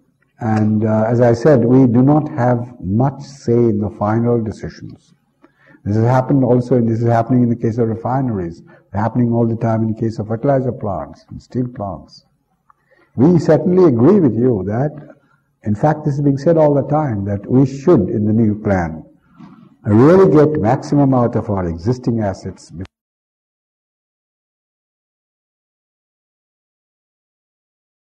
A: And uh, as I said, we do not have much say in the final decisions. This has happened also, this is happening in the case of refineries, happening all the time in the case of fertilizer plants and steel plants. We certainly agree with you that, in fact, this is being said all the time, that we should, in the new plan, really get maximum out of our existing assets.